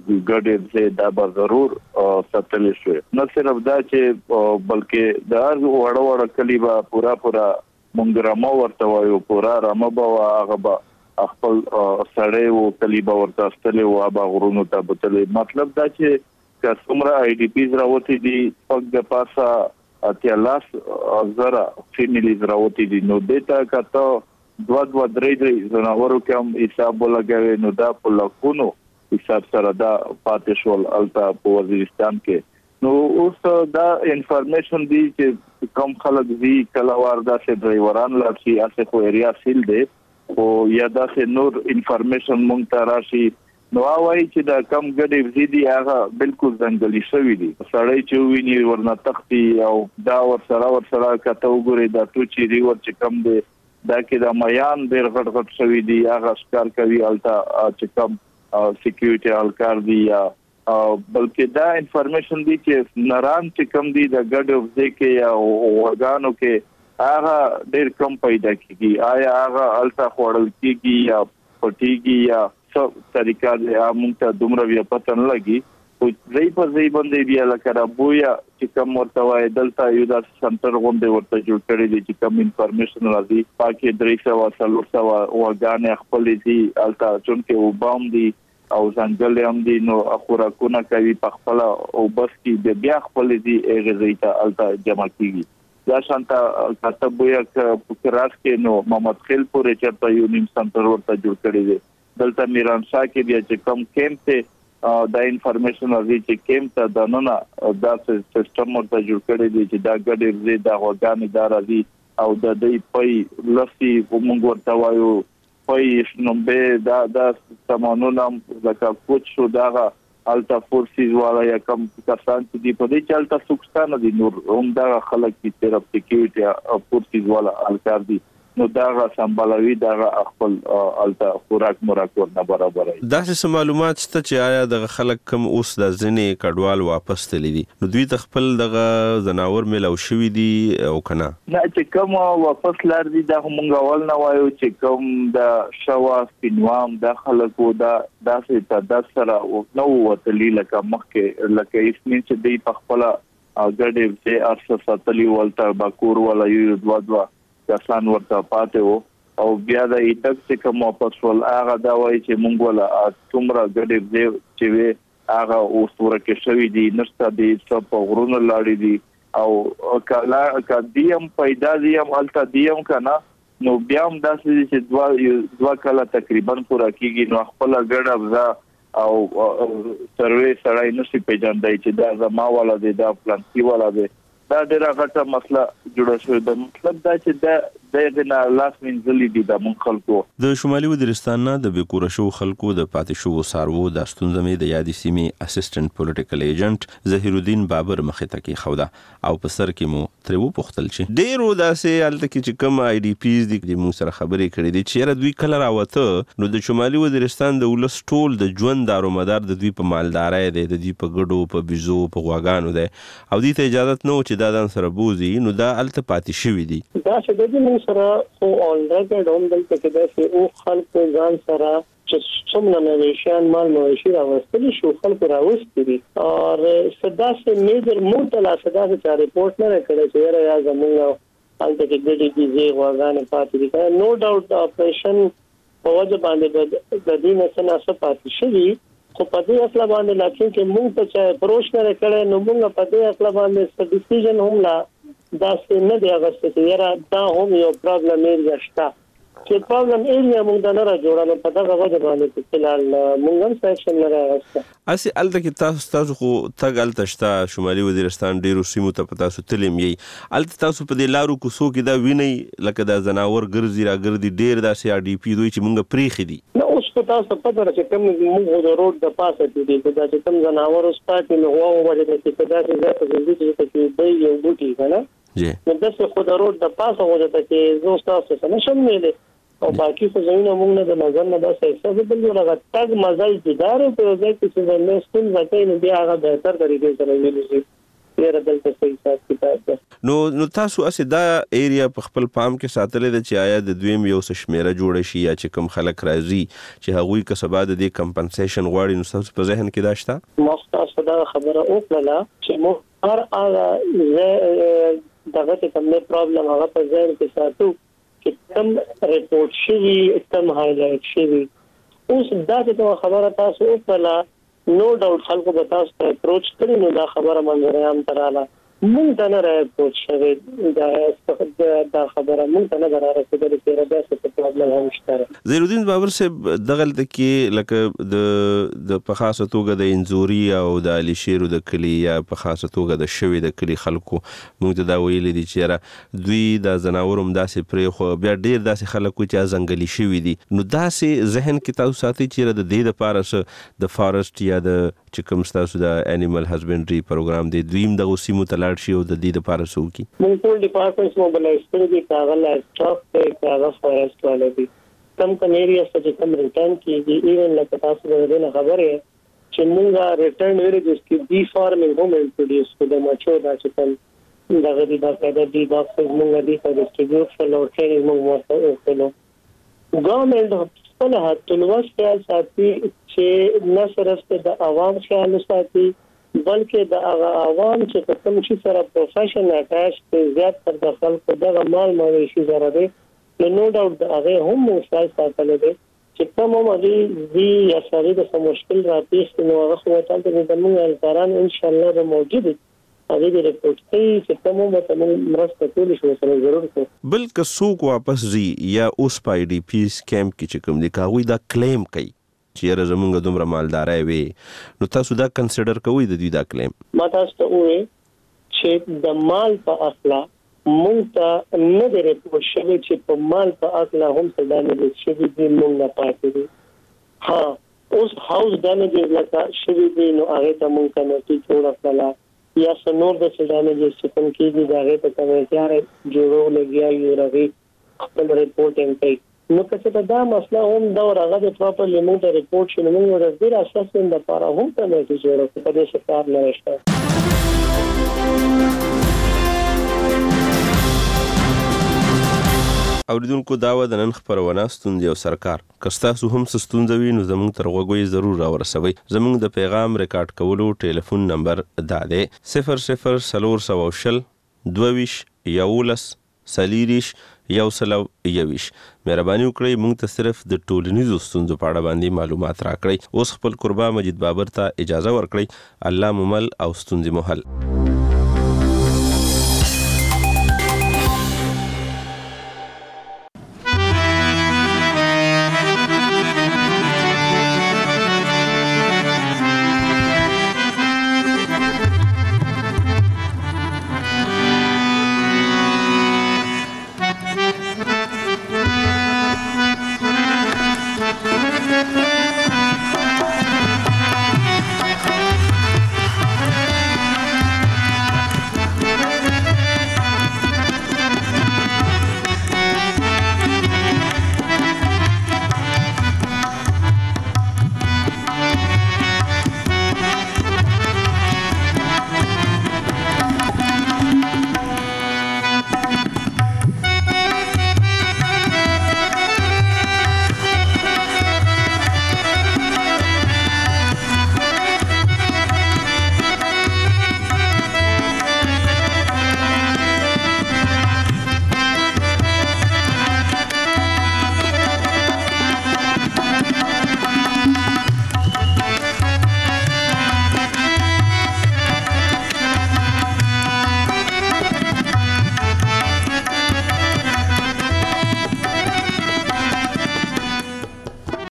ګډې به دا به ضرور ساتل شي نه صرف دا چې بلکې د هر وړ وړ کلی با پورا پورا مونږ رامو ورته وایو پورا رامو با هغه با خپل سړی او کلی با ورته استل او ابا غرونو ته بتلې مطلب دا چې کڅومره آی ډی پیز راوتی دي پک د پاسا اتیا لاس زرا فیملیز راوتی دي نو دیتا کته دوا دوا درې درې زناورو کوم حساب لګوي نو دا په لکونو حساب سره دا پاتشول التا په وزیرستان کې نو اوس دا انفارمیشن دی چې کم خلک دي کله وردا سه ډرایوران لاسي اسه خو ایریا سیل دی او یا دا سه نور انفارمیشن مونږ ته راشي نو وايي چې دا کم ګډې زیدي هغه بالکل ځنګلي شوی دي سړی چې ویني ورنه تختی او دا ور سره ور سره کته وګوري دا ټوچي ریور چې کم دی دا کې دا میان ډېر غټ غټ شوی دي هغه ښکار کوي التا چې کم سکیورټي الکار دی یا بلکې دا انفارمیشن دی چې نران چې کم دی د ګډ ځکه یا ورګانو کې هغه ډېر کم پیدا کیږي آیا هغه التا خوړل کیږي یا پټیږي یا څو طریقه د امونته دومره بیا پته نه لګي او ځای په ځای باندې بیا لکه را بویا چې کوم ورته وای دلته یو د سنټر غونډه ورته جوړ کړی دی چې کوم انفارمیشن راځي پاکي درې سو څلور سو وګانې خپل دي التا چون کې وبام دي او ځنګل هم دي نو خوراکونه کوي په خپل او بس کې بیا خپل دي غزيته التا جمع کیږي دا شانتا کتبویا کراس کې نو محمد خیل پورې چرته یو نیم سنټر ورته جوړ کړی دی دلته میران شاه کې بیا چې کم کیمپ ته دا انفارمیشن راځي چې کیمپ ته د نن دا سیستم ورته جوړ کړی دی چې دا ګډې زی دا غوګانې دا راځي او د دې پي لسی ومنګ ورته وایو پي نو به دا دا سمانونه لکه کوچ شو دا التا فورسز والا یا کم کسان چې دی په دې چلته سوکستانه دي نور هم دا خلک چې طرف سکیورټي فورسز والا الکار دي نو دا سمبالوي دا خپل التا خوراک موراک ورنه برابر دي دا څه معلومات شته چې آیا د خلک کم اوس د ځنې کډوال واپس تللی دي نو دوی خپل دغه زناور ملو شوی دي او کنه نه چې کوم واپس لار دي دا مونږ اول نه وایو چې کوم د شوا سپینوام د خلکو دا داسې تعداد سره نو وتلی لکه مخکې لکه اسمن چې دی په خپل اګړې چې ارسه ساتلی ولته باکور ولا یو دوا دوا کسان ورته پاتې وو او بیا د ایتک چې کوم واپس ول هغه دا وایي چې مونږ ولا څومره ګډې دی چې وی هغه اوس ورکه شوی دی نشته دی څو په غرونو لاړې دي او کلا کدیم پیدا دیم التا دیم کنه نو بیا هم داسې چې دوا دوا کله تقریبا پورا کیږي نو خپل ګډ افزا او سروي سړی نشي پیژندای چې دا زما والا دی دا پلانکی والا دی دا ډیره غټه مسله جوړه شوې ده مطلب دا چې دا دغه نه لاس منځلې دي د مونږ خلکو. د شمالي وزیرستان نه د بیکوره شو خلکو د پاتې شو سارو د ستونزمې د یادې سیمې اسسټنټ پولیټیکل ایجنټ ظهیر الدین بابر مخې ته کې خوده او په سر کې مو تر و پختل چې ډیرو داسې الته کې چې کوم آی ډی پیز دي د مو سره خبرې کړې دي چې دوی کله راوته نو د شمالي وزیرستان د ولس ټول د ژوند دارومدار د دوی په مالدارۍ دی، د دوی په ګډو په بيزو په غواګانو دی او دې ته اجازه نه و چې دا دان سره بوزي، نو دا الته پاتې شوی دي. دا چې د دې سره خو اولریډي هم دلته کې دا چې او خلک ځان سره چې څومره نویشان مال موشي راوستل شو خلک راوستي دي او صدا سے میجر موټلا صدا سے ریپورت نه کړی چې را یا زموږ الته کې د دې دي زی غواګانې پاتې دي. نو ډاوټ د اپریشن په وجه باندې د دې نه څه پاتې شي خو په دې اصل باندې لکه چې موږ ته چې پروش نه کړي نو موږ په دې اصل باندې څه ډیسیژن هم لا دا څه نه دی هغه چې یاره دا هم یو پرابلم ایریا شته چې پرابلم ایریا موږ دا نه را جوړانو په دغه وجه باندې چې فلال موږ هم سیکشن نه راغسته. اسی الته کې تاسو تاسو خو تګ الته شته شمالي وزیرستان ډیرو سیمو ته پتا سو تلم یې الته تاسو په دې لارو کوسو کې دا ویني لکه دا زناور ګرځي را ګرځي ډیر داسې ار ډي پی دوی چې موږ پریخي دي. نو اوس په تاسو په دغه چې کوم موږ د روډ د پاسه دي دا چې کوم زناور اوس پاتې نو هو وجه چې دا چې زه په دې چې د یو بوټي کنه جی نو د څه خو د روډ د پاسه وجه چې زه تاسو سره نشم ویلې او باقي څه زمينه موږ نه د نظر نه دا څه بل یو لګا تاګ مزل دیدار په ځای کې چې نه ستون ځای نه بیا هغه بهتر طریقې سره ویل شي ډیر دلته صحیح حساب کتاب نو نو تاسو اسې دا ایریا په خپل پام کې ساتلې د چې آیا د دویم یو څه شمیره جوړ شي یا چې کوم خلک راځي چې هغوی کسبه د دې کمپنسیشن غواړي نو تاسو په ذهن کې داشته مختص دا خبره وکړه چې مو هر هغه دغه کوم پرابلم هغه په ذهن کې ساتو چې کوم ریپورت شوی کوم هایلایټ شوی اوس دا چې خبره تاسو وکړه نو ډاوټ خلکو به تاسو ته اپروچ کړي نو دا خبره منځره عام تراله مونږ ته نه راپورټ شوی دا دا خبره مونږ ته نه راځي چې دا څه پرابلم هم شته. ظهیر الدین بابر صاحب دغلت کې لکه د د په خاصه توګه د انزوري او د علي شیرو د کلی یا په خاصه توګه د شوی د کلی خلکو مونږ ته دا ویل دي چې دوی د زناورم داسې پرې خو بیا ډیر داسې خلکو چې ځنګلي شوی دي نو داسې ذهن کې تاسو ساتي چې د دې لپاره د فارست یا د چې کوم تاسو د انیمل هسبنډري پروګرام دی دویم د اوسیمو تلاړ شي او د دې لپاره سوکي موږ ټول ډپارټمنټس موبلایز کړی دي کاغذ اسټاف ته کاغذ فارست والے دي کم کم ایریا چې کوم ریټرن کیږي ایون لکه تاسو د دې خبره چې موږ ریټرن ویریجز کې بي فارمینګ هم انټروډیوس کړو مچو دا چې کوم دغه دي دا کده دي باکسز موږ دي په ډیسټریبیوټ فلو ټریننګ موږ ورته ګورنمنت خپل هټلوس خیال ساتي چې نه صرف د عوام خیال ساتي بلکې د هغه عوام چې کوم شي سره پروفیشن اٹیچ ته زیات تر د خلکو دغه مال مویشي سره دی نو ډاوټ د هغه هم خیال ساتل دي چې کوم مې دي یا سړي د سم مشکل راپېښ نو هغه خو ته د موږ الکاران ان شاء الله به موجود هغه د ریپورت کوي چې کوم مې مرسته کولی شو سره ضرور کوي بل که څوک واپس زی یا اوس پای ډي پیس کیمپ کې چې کوم دي کاوی دا کلیم کوي چې زمونږ دومره مالدارای وي نو تاسو دا کنسیډر کوئ د دوی دا کلیم ما تاسو ته وایي چې د مال په اصله مونږ ته نه دی ریپورت شوی چې په مال په اصله هم څه دانې شوي دي مونږ نه پاتې دي ها اوس هاوس دانې لکه شوي دي نو هغه ته مونږ کمیټي جوړه کړله یا سنور د سودانه چې څنګه کېږي دا غي ته کمیټه جوړو لګیا یو راغی خپل ریپورټینګ کوي نو که دا مسله هم دا ورغه د پراپرلی موږ د ریپورت شنو موږ د ډیر اساس د لپاره هم کمیټه جوړه په دې شکار نه راشته. اوریدونکو داوا د نن خبرونه ستوندې او سرکار کستاسو هم ستوندوي نو زموږ تر غوږی ضرور راورسوي. زموږ د پیغام ریکارډ کولو ټلیفون نمبر دا دی صفر صفر سلور سو شل دویش یولس سلیریش یو سلو یویش. مهرباني وکړئ موږ ته صرف د ټولنیزو ستونزو په اړه باندې معلومات راکړئ. اوس خپل قربا مجید بابر ته اجازه ورکړئ. الله ممل او ستونزې مو حل.